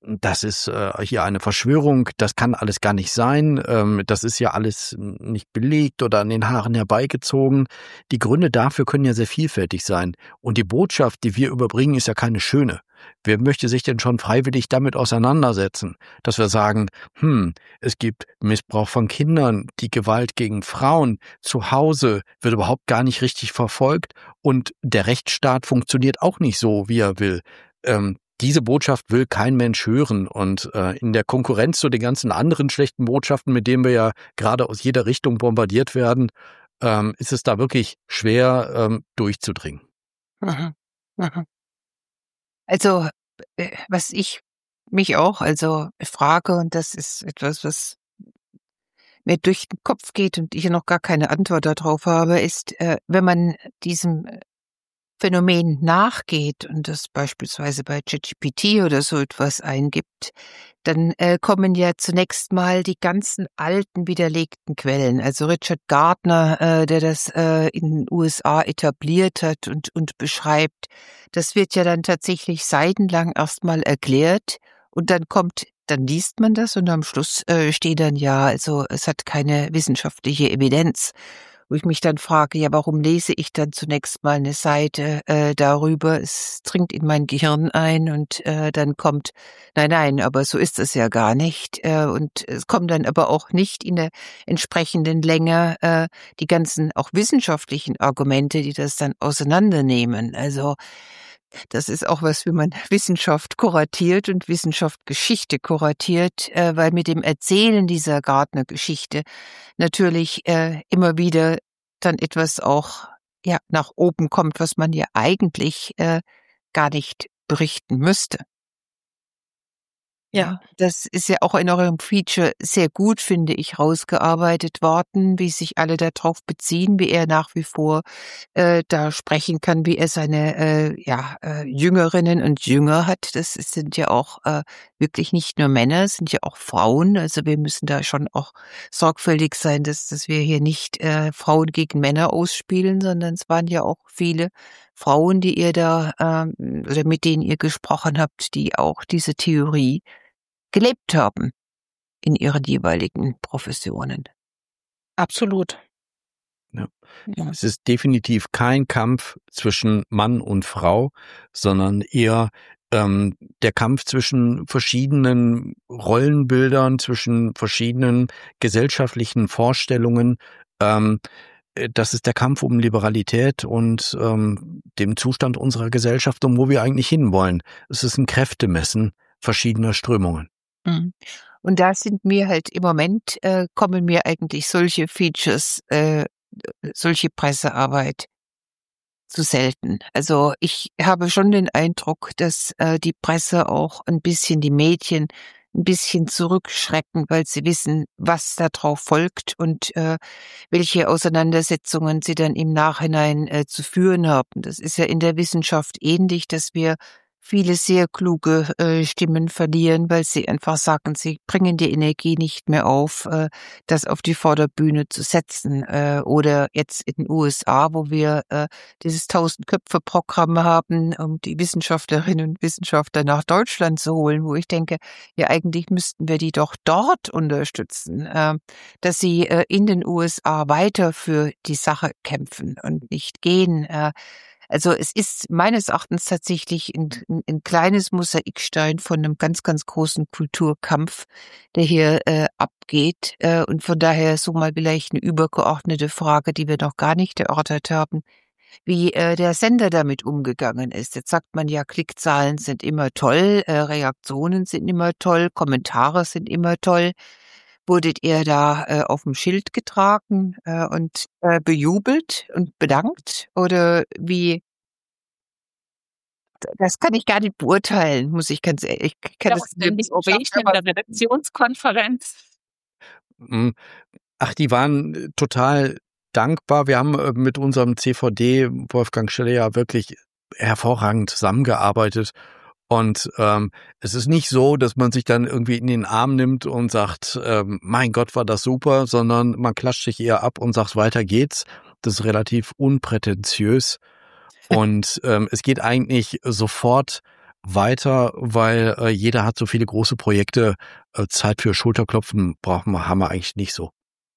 das ist äh, hier eine Verschwörung, das kann alles gar nicht sein, ähm, das ist ja alles nicht belegt oder an den Haaren herbeigezogen. Die Gründe dafür können ja sehr vielfältig sein. Und die Botschaft, die wir überbringen, ist ja keine schöne. Wer möchte sich denn schon freiwillig damit auseinandersetzen, dass wir sagen, hm, es gibt Missbrauch von Kindern, die Gewalt gegen Frauen zu Hause wird überhaupt gar nicht richtig verfolgt und der Rechtsstaat funktioniert auch nicht so, wie er will. Ähm, diese Botschaft will kein Mensch hören und äh, in der Konkurrenz zu den ganzen anderen schlechten Botschaften, mit denen wir ja gerade aus jeder Richtung bombardiert werden, ähm, ist es da wirklich schwer ähm, durchzudringen. Mhm. Mhm. Also, äh, was ich mich auch also frage, und das ist etwas, was mir durch den Kopf geht und ich noch gar keine Antwort darauf habe, ist, äh, wenn man diesem Phänomen nachgeht und das beispielsweise bei ChatGPT oder so etwas eingibt, dann äh, kommen ja zunächst mal die ganzen alten widerlegten Quellen. Also Richard Gardner, äh, der das äh, in den U S A etabliert hat und, und beschreibt, das wird ja dann tatsächlich seitenlang erstmal erklärt und dann kommt, dann liest man das und am Schluss äh, steht dann ja, also es hat keine wissenschaftliche Evidenz. Wo ich mich dann frage, ja, warum lese ich dann zunächst mal eine Seite äh, darüber? Es dringt in mein Gehirn ein und äh, dann kommt, nein, nein, aber so ist es ja gar nicht. Äh, und es kommt dann aber auch nicht in der entsprechenden Länge äh, die ganzen auch wissenschaftlichen Argumente, die das dann auseinandernehmen. Also das ist auch was, wie man Wissenschaft kuratiert und Wissenschaft Geschichte kuratiert, äh, weil mit dem Erzählen dieser Gardner-Geschichte natürlich äh, immer wieder dann etwas auch ja nach oben kommt, was man ja eigentlich äh, gar nicht berichten müsste. Ja. Das ist ja auch in eurem Feature sehr gut, finde ich, rausgearbeitet worden, wie sich alle darauf beziehen, wie er nach wie vor äh, da sprechen kann, wie er seine äh, ja äh, Jüngerinnen und Jünger hat. Das ist, sind ja auch äh, wirklich nicht nur Männer, es sind ja auch Frauen. Also wir müssen da schon auch sorgfältig sein, dass, dass wir hier nicht äh, Frauen gegen Männer ausspielen, sondern es waren ja auch viele Frauen, die ihr da ähm, oder mit denen ihr gesprochen habt, die auch diese Theorie gelebt haben in ihren jeweiligen Professionen. Absolut. Ja. Ja. Es ist definitiv kein Kampf zwischen Mann und Frau, sondern eher ähm, der Kampf zwischen verschiedenen Rollenbildern, zwischen verschiedenen gesellschaftlichen Vorstellungen. Ähm, das ist der Kampf um Liberalität und ähm, dem Zustand unserer Gesellschaft und wo wir eigentlich hinwollen. Es ist ein Kräftemessen verschiedener Strömungen. Mhm. Und da sind mir halt im Moment, äh, kommen mir eigentlich solche Features, äh, solche Pressearbeit zu selten. Also ich habe schon den Eindruck, dass äh, die Presse auch ein bisschen, die Medien ein bisschen zurückschrecken, weil sie wissen, was da drauf folgt und äh, welche Auseinandersetzungen sie dann im Nachhinein äh, zu führen haben. Das ist ja in der Wissenschaft ähnlich, dass wir viele sehr kluge äh, Stimmen verlieren, weil sie einfach sagen, sie bringen die Energie nicht mehr auf, äh, das auf die Vorderbühne zu setzen. Äh, oder jetzt in den U S A, wo wir äh, dieses Tausend-Köpfe-Programm haben, um die Wissenschaftlerinnen und Wissenschaftler nach Deutschland zu holen, wo ich denke, ja eigentlich müssten wir die doch dort unterstützen, äh, dass sie äh, in den U S A weiter für die Sache kämpfen und nicht gehen. Äh, Also es ist meines Erachtens tatsächlich ein, ein, ein kleines Mosaikstein von einem ganz, ganz großen Kulturkampf, der hier äh, abgeht. Äh, und von daher so mal vielleicht eine übergeordnete Frage, die wir noch gar nicht erörtert haben, wie äh, der Sender damit umgegangen ist. Jetzt sagt man ja, Klickzahlen sind immer toll, äh, Reaktionen sind immer toll, Kommentare sind immer toll. Wurdet ihr da äh, auf dem Schild getragen äh, und äh, bejubelt und bedankt? Oder wie? Das kann ich gar nicht beurteilen, muss ich ganz ehrlich. Ich kann Ja, das denn die Ovation in der Redaktionskonferenz. Ach, die waren total dankbar. Wir haben mit unserem C V D, Wolfgang Schiller, ja wirklich hervorragend zusammengearbeitet. Und ähm, es ist nicht so, dass man sich dann irgendwie in den Arm nimmt und sagt, ähm, mein Gott, war das super, sondern man klatscht sich eher ab und sagt, weiter geht's. Das ist relativ unprätentiös. Und ähm, es geht eigentlich sofort weiter, weil äh, jeder hat so viele große Projekte. Äh, Zeit für Schulterklopfen brauchen wir, haben wir eigentlich nicht so.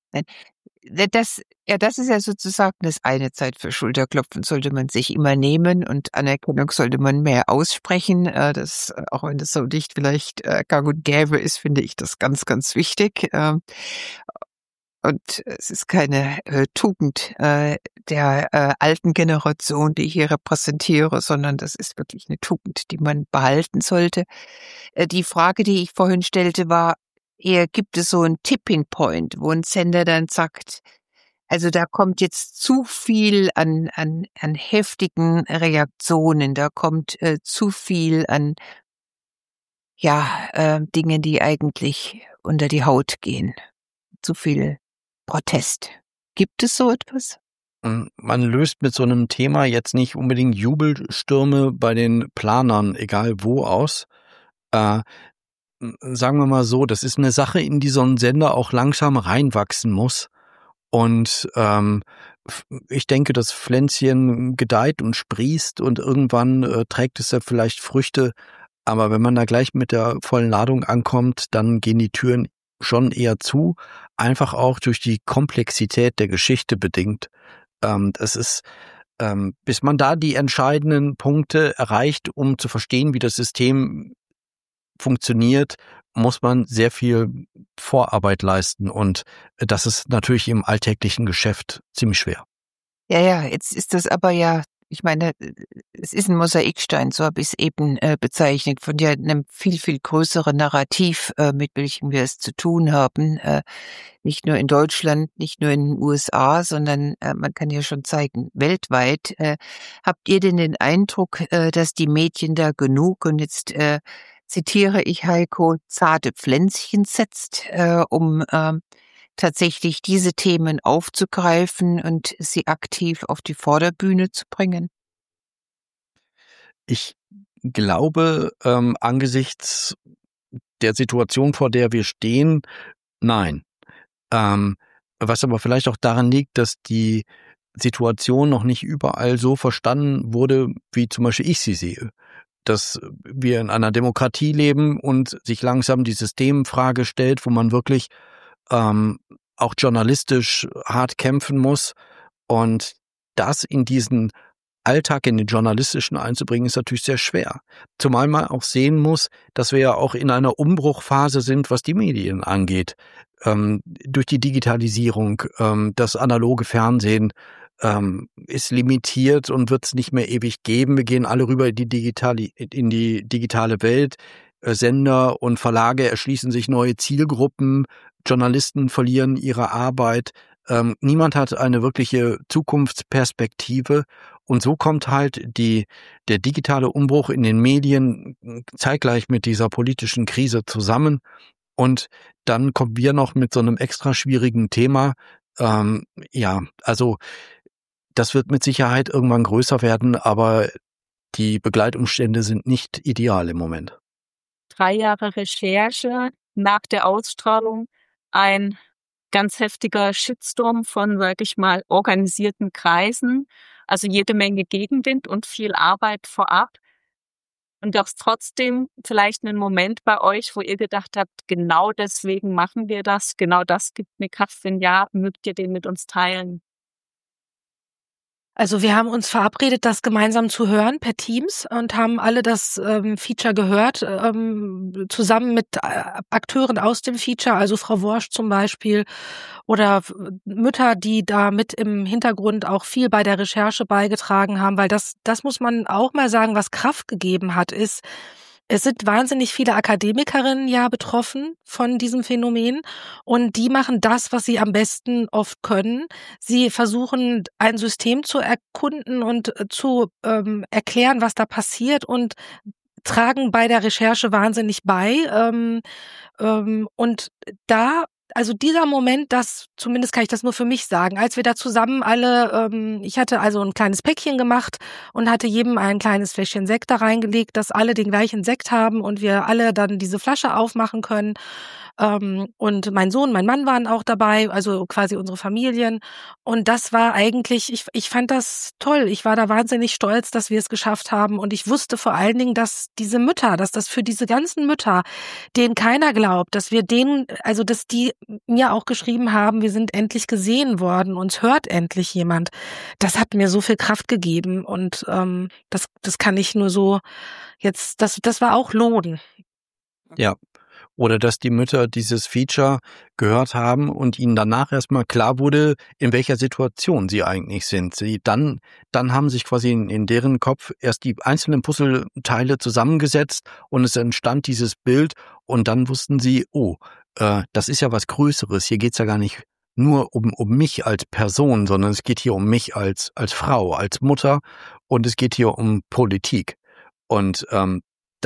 Das, ja, das ist ja sozusagen das eine. Zeit für Schulterklopfen sollte man sich immer nehmen und Anerkennung sollte man mehr aussprechen. Äh, Das, äh, auch wenn das so nicht vielleicht äh, gang und gäbe ist, finde ich das ganz, ganz wichtig. Ähm, Und es ist keine äh, Tugend äh, der äh, alten Generation, die ich hier repräsentiere, sondern das ist wirklich eine Tugend, die man behalten sollte. Äh, die Frage, die ich vorhin stellte, war eher, gibt es so einen Tipping Point, wo ein Sender dann sagt, also da kommt jetzt zu viel an, an, an heftigen Reaktionen, da kommt äh, zu viel an, ja, äh, Dingen, die eigentlich unter die Haut gehen. Zu viel Protest. Gibt es so etwas? Man löst mit so einem Thema jetzt nicht unbedingt Jubelstürme bei den Planern, egal wo, aus. Äh, sagen wir mal so, das ist eine Sache, in die so ein Sender auch langsam reinwachsen muss. Und ähm, ich denke, das Pflänzchen gedeiht und sprießt und irgendwann äh, trägt es ja vielleicht Früchte. Aber wenn man da gleich mit der vollen Ladung ankommt, dann gehen die Türen schon eher zu, einfach auch durch die Komplexität der Geschichte bedingt. Ähm, das ist, ähm, bis man da die entscheidenden Punkte erreicht, um zu verstehen, wie das System funktioniert, muss man sehr viel Vorarbeit leisten. Und das ist natürlich im alltäglichen Geschäft ziemlich schwer. Ja, ja, jetzt ist das aber ja, ich meine, es ist ein Mosaikstein, so habe ich es eben äh, bezeichnet, von ja einem viel, viel größeren Narrativ, äh, mit welchem wir es zu tun haben. Äh, nicht nur in Deutschland, nicht nur in den U S A, sondern äh, man kann ja schon zeigen, weltweit. Äh, habt ihr denn den Eindruck, äh, dass die Medien da genug, und jetzt äh, zitiere ich Heiko, zarte Pflänzchen setzt, äh, um äh, tatsächlich diese Themen aufzugreifen und sie aktiv auf die Vorderbühne zu bringen? Ich glaube, ähm, angesichts der Situation, vor der wir stehen, nein. Ähm, was aber vielleicht auch daran liegt, dass die Situation noch nicht überall so verstanden wurde, wie zum Beispiel ich sie sehe. Dass wir in einer Demokratie leben und sich langsam die Systemfrage stellt, wo man wirklich ähm, auch journalistisch hart kämpfen muss. Und das in diesen Alltag, in den journalistischen einzubringen, ist natürlich sehr schwer. Zumal man auch sehen muss, dass wir ja auch in einer Umbruchphase sind, was die Medien angeht. Ähm, durch die Digitalisierung, ähm, das analoge Fernsehen ähm, ist limitiert und wird es nicht mehr ewig geben. Wir gehen alle rüber in die digitale, in die digitale Welt. Äh, Sender und Verlage erschließen sich neue Zielgruppen. Journalisten verlieren ihre Arbeit. Ähm, niemand hat eine wirkliche Zukunftsperspektive. Und so kommt halt die, der digitale Umbruch in den Medien zeitgleich mit dieser politischen Krise zusammen. Und dann kommen wir noch mit so einem extra schwierigen Thema. Ähm, ja, also das wird mit Sicherheit irgendwann größer werden, aber die Begleitumstände sind nicht ideal im Moment. Drei Jahre Recherche nach der Ausstrahlung, ein ganz heftiger Shitstorm von, sag ich mal, organisierten Kreisen, also jede Menge Gegenwind und viel Arbeit vorab. Und gab es trotzdem vielleicht einen Moment bei euch, wo ihr gedacht habt, genau deswegen machen wir das, genau das gibt mir Kraft, wenn ja, mögt ihr den mit uns teilen? Also wir haben uns verabredet, das gemeinsam zu hören per Teams und haben alle das ähm, Feature gehört, ähm, zusammen mit äh, Akteuren aus dem Feature, also Frau Worsch zum Beispiel oder Mütter, die da mit im Hintergrund auch viel bei der Recherche beigetragen haben, weil das, das muss man auch mal sagen, was Kraft gegeben hat, ist, es sind wahnsinnig viele Akademikerinnen ja betroffen von diesem Phänomen und die machen das, was sie am besten oft können. Sie versuchen, ein System zu erkunden und zu ähm, erklären, was da passiert und tragen bei der Recherche wahnsinnig bei. Ähm, ähm, und da also dieser Moment, das, zumindest kann ich das nur für mich sagen, als wir da zusammen alle, ähm, ich hatte also ein kleines Päckchen gemacht und hatte jedem ein kleines Fläschchen Sekt da reingelegt, dass alle den gleichen Sekt haben und wir alle dann diese Flasche aufmachen können. Ähm, und mein Sohn, mein Mann waren auch dabei, also quasi unsere Familien. Und das war eigentlich, ich, ich fand das toll. Ich war da wahnsinnig stolz, dass wir es geschafft haben. Und ich wusste vor allen Dingen, dass diese Mütter, dass das für diese ganzen Mütter, denen keiner glaubt, dass wir denen, also dass die mir auch geschrieben haben, wir sind endlich gesehen worden, uns hört endlich jemand. Das hat mir so viel Kraft gegeben. Und ähm, das, das kann ich nur so jetzt, das, das war auch Lohn. Ja. Oder dass die Mütter dieses Feature gehört haben und ihnen danach erstmal klar wurde, in welcher Situation sie eigentlich sind. Sie dann, dann haben sich quasi in, in deren Kopf erst die einzelnen Puzzleteile zusammengesetzt und es entstand dieses Bild und dann wussten sie, oh, äh, das ist ja was Größeres. Hier geht's ja gar nicht nur um, um mich als Person, sondern es geht hier um mich als, als Frau, als Mutter und es geht hier um Politik. Und ähm,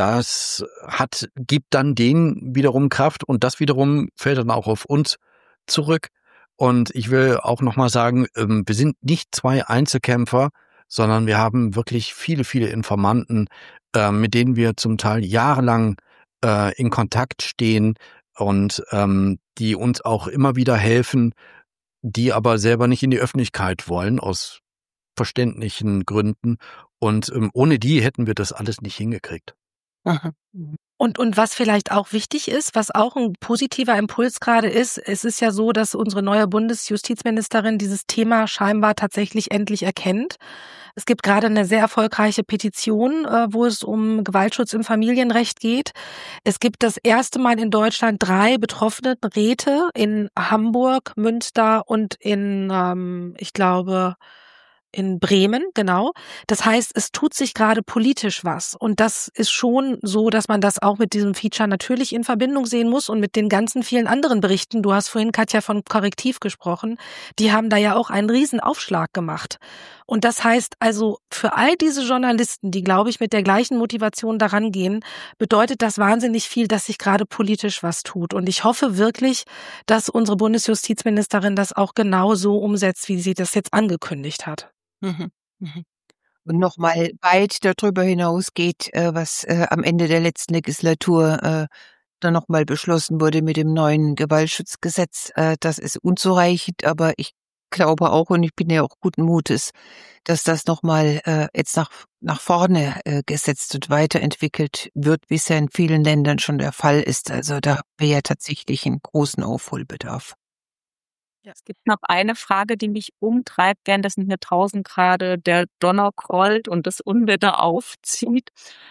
das hat, gibt dann denen wiederum Kraft und das wiederum fällt dann auch auf uns zurück. Und ich will auch nochmal sagen, wir sind nicht zwei Einzelkämpfer, sondern wir haben wirklich viele, viele Informanten, mit denen wir zum Teil jahrelang in Kontakt stehen und die uns auch immer wieder helfen, die aber selber nicht in die Öffentlichkeit wollen, aus verständlichen Gründen. Und ohne die hätten wir das alles nicht hingekriegt. Aha. Und, und was vielleicht auch wichtig ist, was auch ein positiver Impuls gerade ist, es ist ja so, dass unsere neue Bundesjustizministerin dieses Thema scheinbar tatsächlich endlich erkennt. Es gibt gerade eine sehr erfolgreiche Petition, wo es um Gewaltschutz im Familienrecht geht. Es gibt das erste Mal in Deutschland drei Betroffenenräte in Hamburg, Münster und in, ähm, ich glaube, in Bremen, genau. Das heißt, es tut sich gerade politisch was. Und das ist schon so, dass man das auch mit diesem Feature natürlich in Verbindung sehen muss und mit den ganzen vielen anderen Berichten. Du hast vorhin, Katja, von Korrektiv gesprochen. Die haben da ja auch einen riesen Aufschlag gemacht. Und das heißt also, für all diese Journalisten, die, glaube ich, mit der gleichen Motivation daran gehen, bedeutet das wahnsinnig viel, dass sich gerade politisch was tut. Und ich hoffe wirklich, dass unsere Bundesjustizministerin das auch genau so umsetzt, wie sie das jetzt angekündigt hat. Mhm. Mhm. Und nochmal weit darüber hinausgeht, äh, was äh, am Ende der letzten Legislatur äh, dann nochmal beschlossen wurde mit dem neuen Gewaltschutzgesetz. Äh, das ist unzureichend, aber ich glaube auch, und ich bin ja auch guten Mutes, dass das nochmal äh, jetzt nach, nach vorne äh, gesetzt und weiterentwickelt wird, wie es ja in vielen Ländern schon der Fall ist. Also da haben wir ja tatsächlich einen großen Aufholbedarf. Ja. Es gibt noch eine Frage, die mich umtreibt, während das hier draußen gerade der Donner grollt und das Unwetter aufzieht.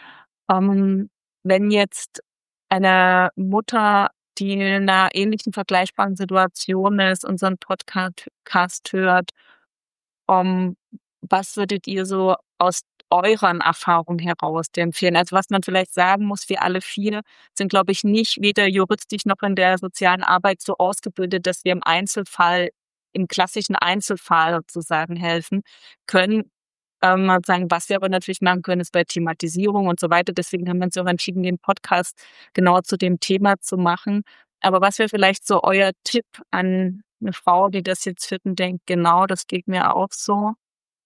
Ähm, wenn jetzt eine Mutter, die in einer ähnlichen vergleichbaren Situation ist, unseren Podcast hört, um, was würdet ihr so aus euren Erfahrungen heraus empfehlen? Also was man vielleicht sagen muss, wir alle vier sind, glaube ich, nicht weder juristisch noch in der sozialen Arbeit so ausgebildet, dass wir im Einzelfall, im klassischen Einzelfall sozusagen helfen können. Ähm, sagen, was wir aber natürlich machen können, ist bei Thematisierung und so weiter. Deswegen haben wir uns auch entschieden, den Podcast genau zu dem Thema zu machen. Aber was wäre vielleicht so euer Tipp an eine Frau, die das jetzt hört und denkt, genau, das geht mir auch so?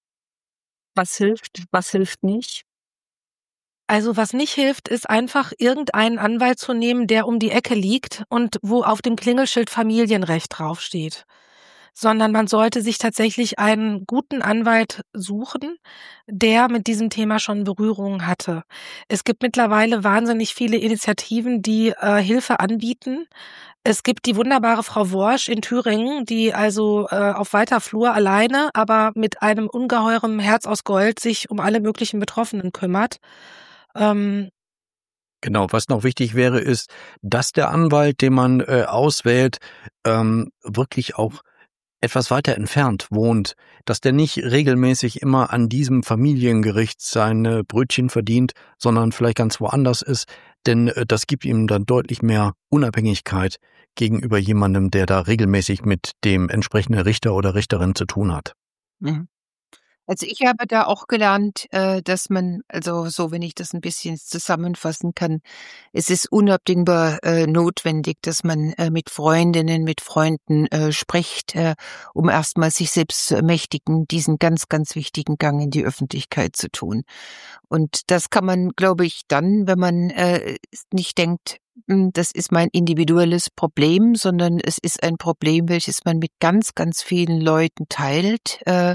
Was hilft, was hilft nicht? Also was nicht hilft, ist einfach irgendeinen Anwalt zu nehmen, der um die Ecke liegt und wo auf dem Klingelschild Familienrecht draufsteht. Sondern man sollte sich tatsächlich einen guten Anwalt suchen, der mit diesem Thema schon Berührungen hatte. Es gibt mittlerweile wahnsinnig viele Initiativen, die äh, Hilfe anbieten. Es gibt die wunderbare Frau Worsch in Thüringen, die also äh, auf weiter Flur alleine, aber mit einem ungeheuren Herz aus Gold sich um alle möglichen Betroffenen kümmert. Ähm, Genau, was noch wichtig wäre, ist, dass der Anwalt, den man äh, auswählt, ähm, wirklich auch etwas weiter entfernt wohnt, dass der nicht regelmäßig immer an diesem Familiengericht seine Brötchen verdient, sondern vielleicht ganz woanders ist, denn äh, das gibt ihm dann deutlich mehr Unabhängigkeit gegenüber jemandem, der da regelmäßig mit dem entsprechenden Richter oder Richterin zu tun hat. Mhm. Also ich habe da auch gelernt, äh, dass man, also so, wenn ich das ein bisschen zusammenfassen kann, es ist unabdingbar äh, notwendig, dass man äh, mit Freundinnen, mit Freunden äh, spricht, äh, um erstmal sich selbst zu ermächtigen, diesen ganz, ganz wichtigen Gang in die Öffentlichkeit zu tun. Und das kann man, glaube ich, dann, wenn man äh, nicht denkt, hm, das ist mein individuelles Problem, sondern es ist ein Problem, welches man mit ganz, ganz vielen Leuten teilt. Äh,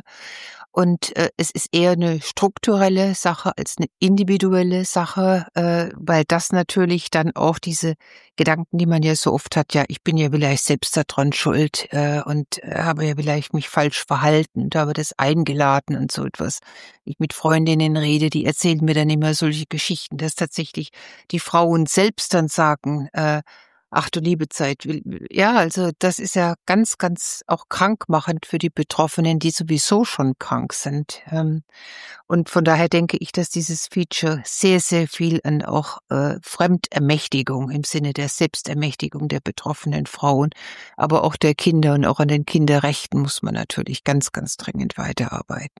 und äh, es ist eher eine strukturelle Sache als eine individuelle Sache, äh, weil das natürlich dann auch diese Gedanken, die man ja so oft hat, ja, ich bin ja vielleicht selbst daran schuld äh, und äh, habe ja vielleicht mich falsch verhalten und habe das eingeladen und so etwas. Ich mit Freundinnen rede, die erzählen mir dann immer solche Geschichten, dass tatsächlich die Frauen selbst dann sagen, äh, ach du liebe Zeit, ja, also das ist ja ganz, ganz auch krankmachend für die Betroffenen, die sowieso schon krank sind. Ähm, Und von daher denke ich, dass dieses Feature sehr, sehr viel an auch äh, Fremdermächtigung im Sinne der Selbstermächtigung der betroffenen Frauen, aber auch der Kinder und auch an den Kinderrechten muss man natürlich ganz, ganz dringend weiterarbeiten.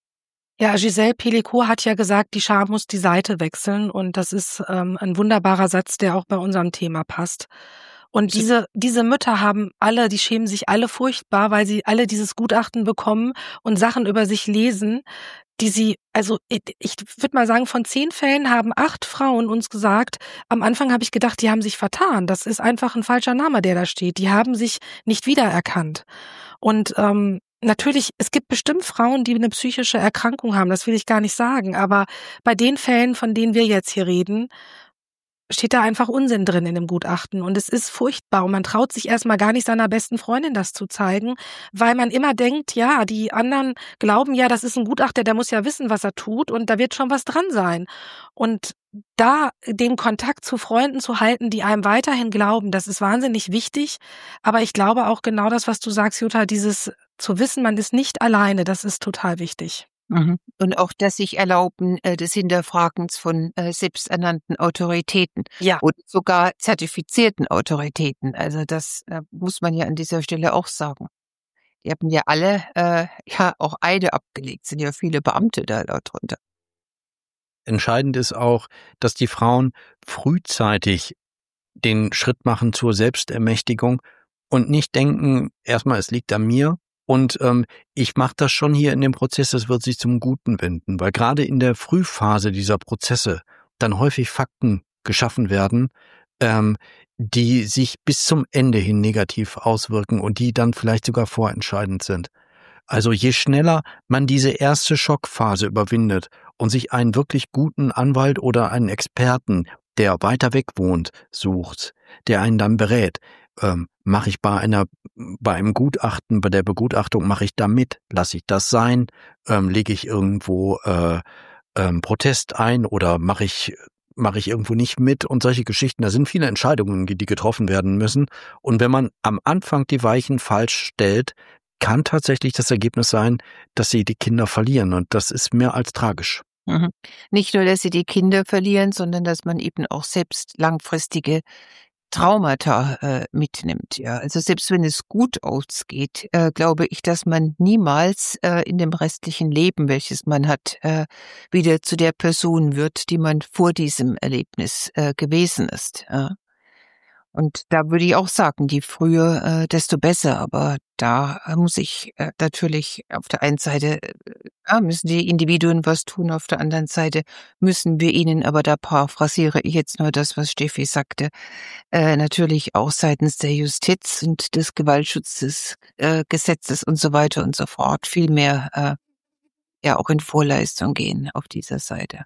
Ja, Giselle Pelicot hat ja gesagt, die Scham muss die Seite wechseln und das ist ähm, ein wunderbarer Satz, der auch bei unserem Thema passt. Und diese diese Mütter haben alle, die schämen sich alle furchtbar, weil sie alle dieses Gutachten bekommen und Sachen über sich lesen, die sie, also ich, ich würde mal sagen, von zehn Fällen haben acht Frauen uns gesagt, am Anfang habe ich gedacht, die haben sich vertan. Das ist einfach ein falscher Name, der da steht. Die haben sich nicht wiedererkannt. Und ähm, natürlich, es gibt bestimmt Frauen, die eine psychische Erkrankung haben, das will ich gar nicht sagen, aber bei den Fällen, von denen wir jetzt hier reden, steht da einfach Unsinn drin in dem Gutachten und es ist furchtbar und man traut sich erstmal gar nicht seiner besten Freundin das zu zeigen, weil man immer denkt, ja, die anderen glauben ja, das ist ein Gutachter, der muss ja wissen, was er tut und da wird schon was dran sein. Und da den Kontakt zu Freunden zu halten, die einem weiterhin glauben, das ist wahnsinnig wichtig, aber ich glaube auch genau das, was du sagst, Jutta, dieses zu wissen, man ist nicht alleine, das ist total wichtig. Mhm. Und auch das sich erlauben äh, des Hinterfragens von äh, selbsternannten Autoritäten Ja. oder sogar zertifizierten Autoritäten. Also das äh, muss man ja an dieser Stelle auch sagen. Die haben ja alle äh, ja auch Eide abgelegt, sind ja viele Beamte da laut drunter. Entscheidend ist auch, dass die Frauen frühzeitig den Schritt machen zur Selbstermächtigung und nicht denken, erstmal, es liegt an mir und ähm, ich mache das schon hier in dem Prozess, das wird sich zum Guten wenden, weil gerade in der Frühphase dieser Prozesse dann häufig Fakten geschaffen werden, ähm, die sich bis zum Ende hin negativ auswirken und die dann vielleicht sogar vorentscheidend sind. Also je schneller man diese erste Schockphase überwindet und sich einen wirklich guten Anwalt oder einen Experten, der weiter weg wohnt, sucht, der einen dann berät, ähm, mache ich bei einer, bei einem Gutachten, bei der Begutachtung, mache ich da mit, lasse ich das sein, ähm, lege ich irgendwo äh, ähm, Protest ein oder mache ich mache ich irgendwo nicht mit und solche Geschichten. Da sind viele Entscheidungen, die getroffen werden müssen. Und wenn man am Anfang die Weichen falsch stellt, kann tatsächlich das Ergebnis sein, dass sie die Kinder verlieren. Und das ist mehr als tragisch. Mhm. Nicht nur, dass sie die Kinder verlieren, sondern dass man eben auch selbst langfristige Traumata äh, mitnimmt. Ja, also selbst wenn es gut ausgeht, äh, glaube ich, dass man niemals äh, in dem restlichen Leben, welches man hat, äh, wieder zu der Person wird, die man vor diesem Erlebnis äh, gewesen ist. Ja. Und da würde ich auch sagen, je früher, äh, desto besser. Aber da äh, muss ich äh, natürlich auf der einen Seite, äh, ja, müssen die Individuen was tun, auf der anderen Seite müssen wir ihnen, aber da paraphrasiere ich jetzt nur das, was Steffi sagte, äh, natürlich auch seitens der Justiz und des Gewaltschutzes, äh, Gesetzes und so weiter und so fort viel mehr äh, ja auch in Vorleistung gehen auf dieser Seite.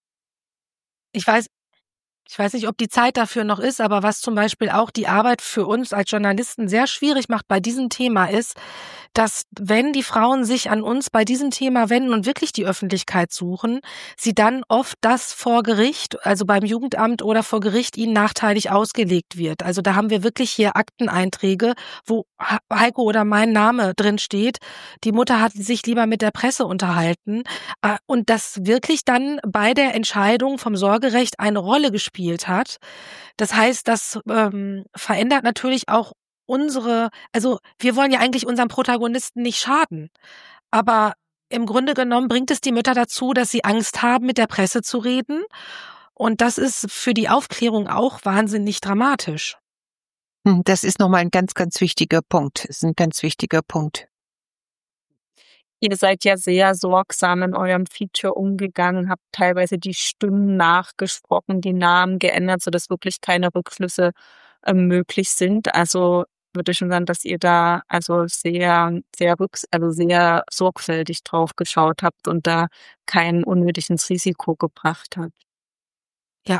Ich weiß, Ich weiß nicht, ob die Zeit dafür noch ist, aber was zum Beispiel auch die Arbeit für uns als Journalisten sehr schwierig macht bei diesem Thema ist, dass wenn die Frauen sich an uns bei diesem Thema wenden und wirklich die Öffentlichkeit suchen, sie dann oft das vor Gericht, also beim Jugendamt oder vor Gericht, ihnen nachteilig ausgelegt wird. Also da haben wir wirklich hier Akteneinträge, wo Heiko oder mein Name drin steht. Die Mutter hat sich lieber mit der Presse unterhalten und das wirklich dann bei der Entscheidung vom Sorgerecht eine Rolle gespielt hat. Das heißt, das ähm, verändert natürlich auch unsere, also wir wollen ja eigentlich unserem Protagonisten nicht schaden, aber im Grunde genommen bringt es die Mütter dazu, dass sie Angst haben, mit der Presse zu reden. Und das ist für die Aufklärung auch wahnsinnig dramatisch. Das ist nochmal ein ganz, ganz wichtiger Punkt. Das ist ein ganz wichtiger Punkt. Ihr seid ja sehr sorgsam in eurem Feature umgegangen, habt teilweise die Stimmen nachgesprochen, die Namen geändert, sodass wirklich keine Rückschlüsse äh, möglich sind. Also würde schon sagen, dass ihr da also sehr, sehr rücks, also sehr sorgfältig drauf geschaut habt und da kein unnötiges Risiko gebracht habt. Ja.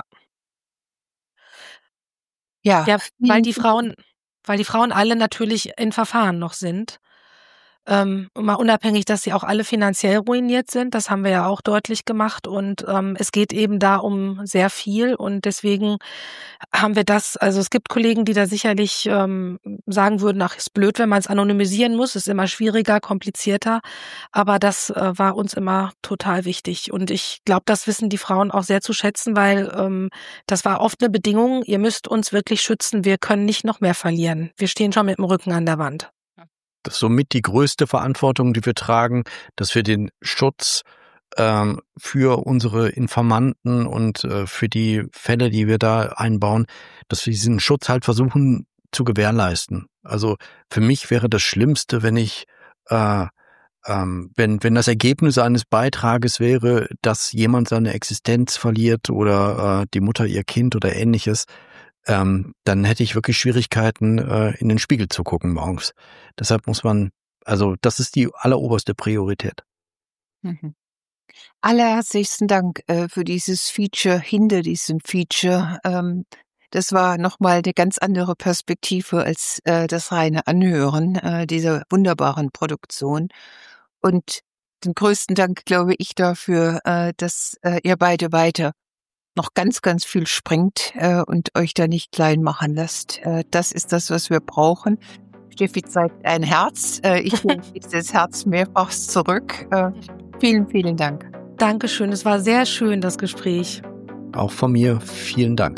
Ja, Ja, weil die Frauen, weil die Frauen alle natürlich in Verfahren noch sind. Ähm, mal unabhängig, dass sie auch alle finanziell ruiniert sind, das haben wir ja auch deutlich gemacht und ähm, es geht eben da um sehr viel und deswegen haben wir das, also es gibt Kollegen, die da sicherlich ähm, sagen würden, ach, ist blöd, wenn man es anonymisieren muss, ist immer schwieriger, komplizierter, aber das äh, war uns immer total wichtig und ich glaube, das wissen die Frauen auch sehr zu schätzen, weil ähm, das war oft eine Bedingung, ihr müsst uns wirklich schützen, wir können nicht noch mehr verlieren, wir stehen schon mit dem Rücken an der Wand. Das ist somit die größte Verantwortung, die wir tragen, dass wir den Schutz ähm, für unsere Informanten und äh, für die Fälle, die wir da einbauen, dass wir diesen Schutz halt versuchen zu gewährleisten. Also für mich wäre das Schlimmste, wenn ich, äh, ähm, wenn wenn das Ergebnis eines Beitrages wäre, dass jemand seine Existenz verliert oder äh, die Mutter ihr Kind oder Ähnliches. Ähm, dann hätte ich wirklich Schwierigkeiten, äh, in den Spiegel zu gucken morgens. Deshalb muss man, also das ist die alleroberste Priorität. Mhm. Allerherzlichsten Dank äh, für dieses Feature, hinter diesem Feature. Ähm, das war nochmal eine ganz andere Perspektive als äh, das reine Anhören äh, dieser wunderbaren Produktion. Und den größten Dank, glaube ich, dafür, äh, dass äh, ihr beide weiter noch ganz, ganz viel springt äh, und euch da nicht klein machen lasst. Äh, das ist das, was wir brauchen. Steffi zeigt ein Herz. Äh, ich nehme dieses Herz mehrfach zurück. Äh, vielen, vielen Dank. Dankeschön, es war sehr schön, das Gespräch. Auch von mir vielen Dank.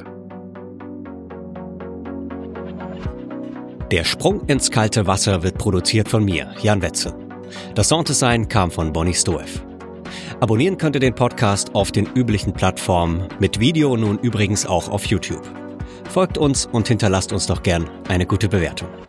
Der Sprung ins kalte Wasser wird produziert von mir, Jan Wetzel. Das Sounddesign kam von Bonnie Stoev. Abonnieren könnt ihr den Podcast auf den üblichen Plattformen, mit Video nun übrigens auch auf YouTube. Folgt uns und hinterlasst uns doch gern eine gute Bewertung.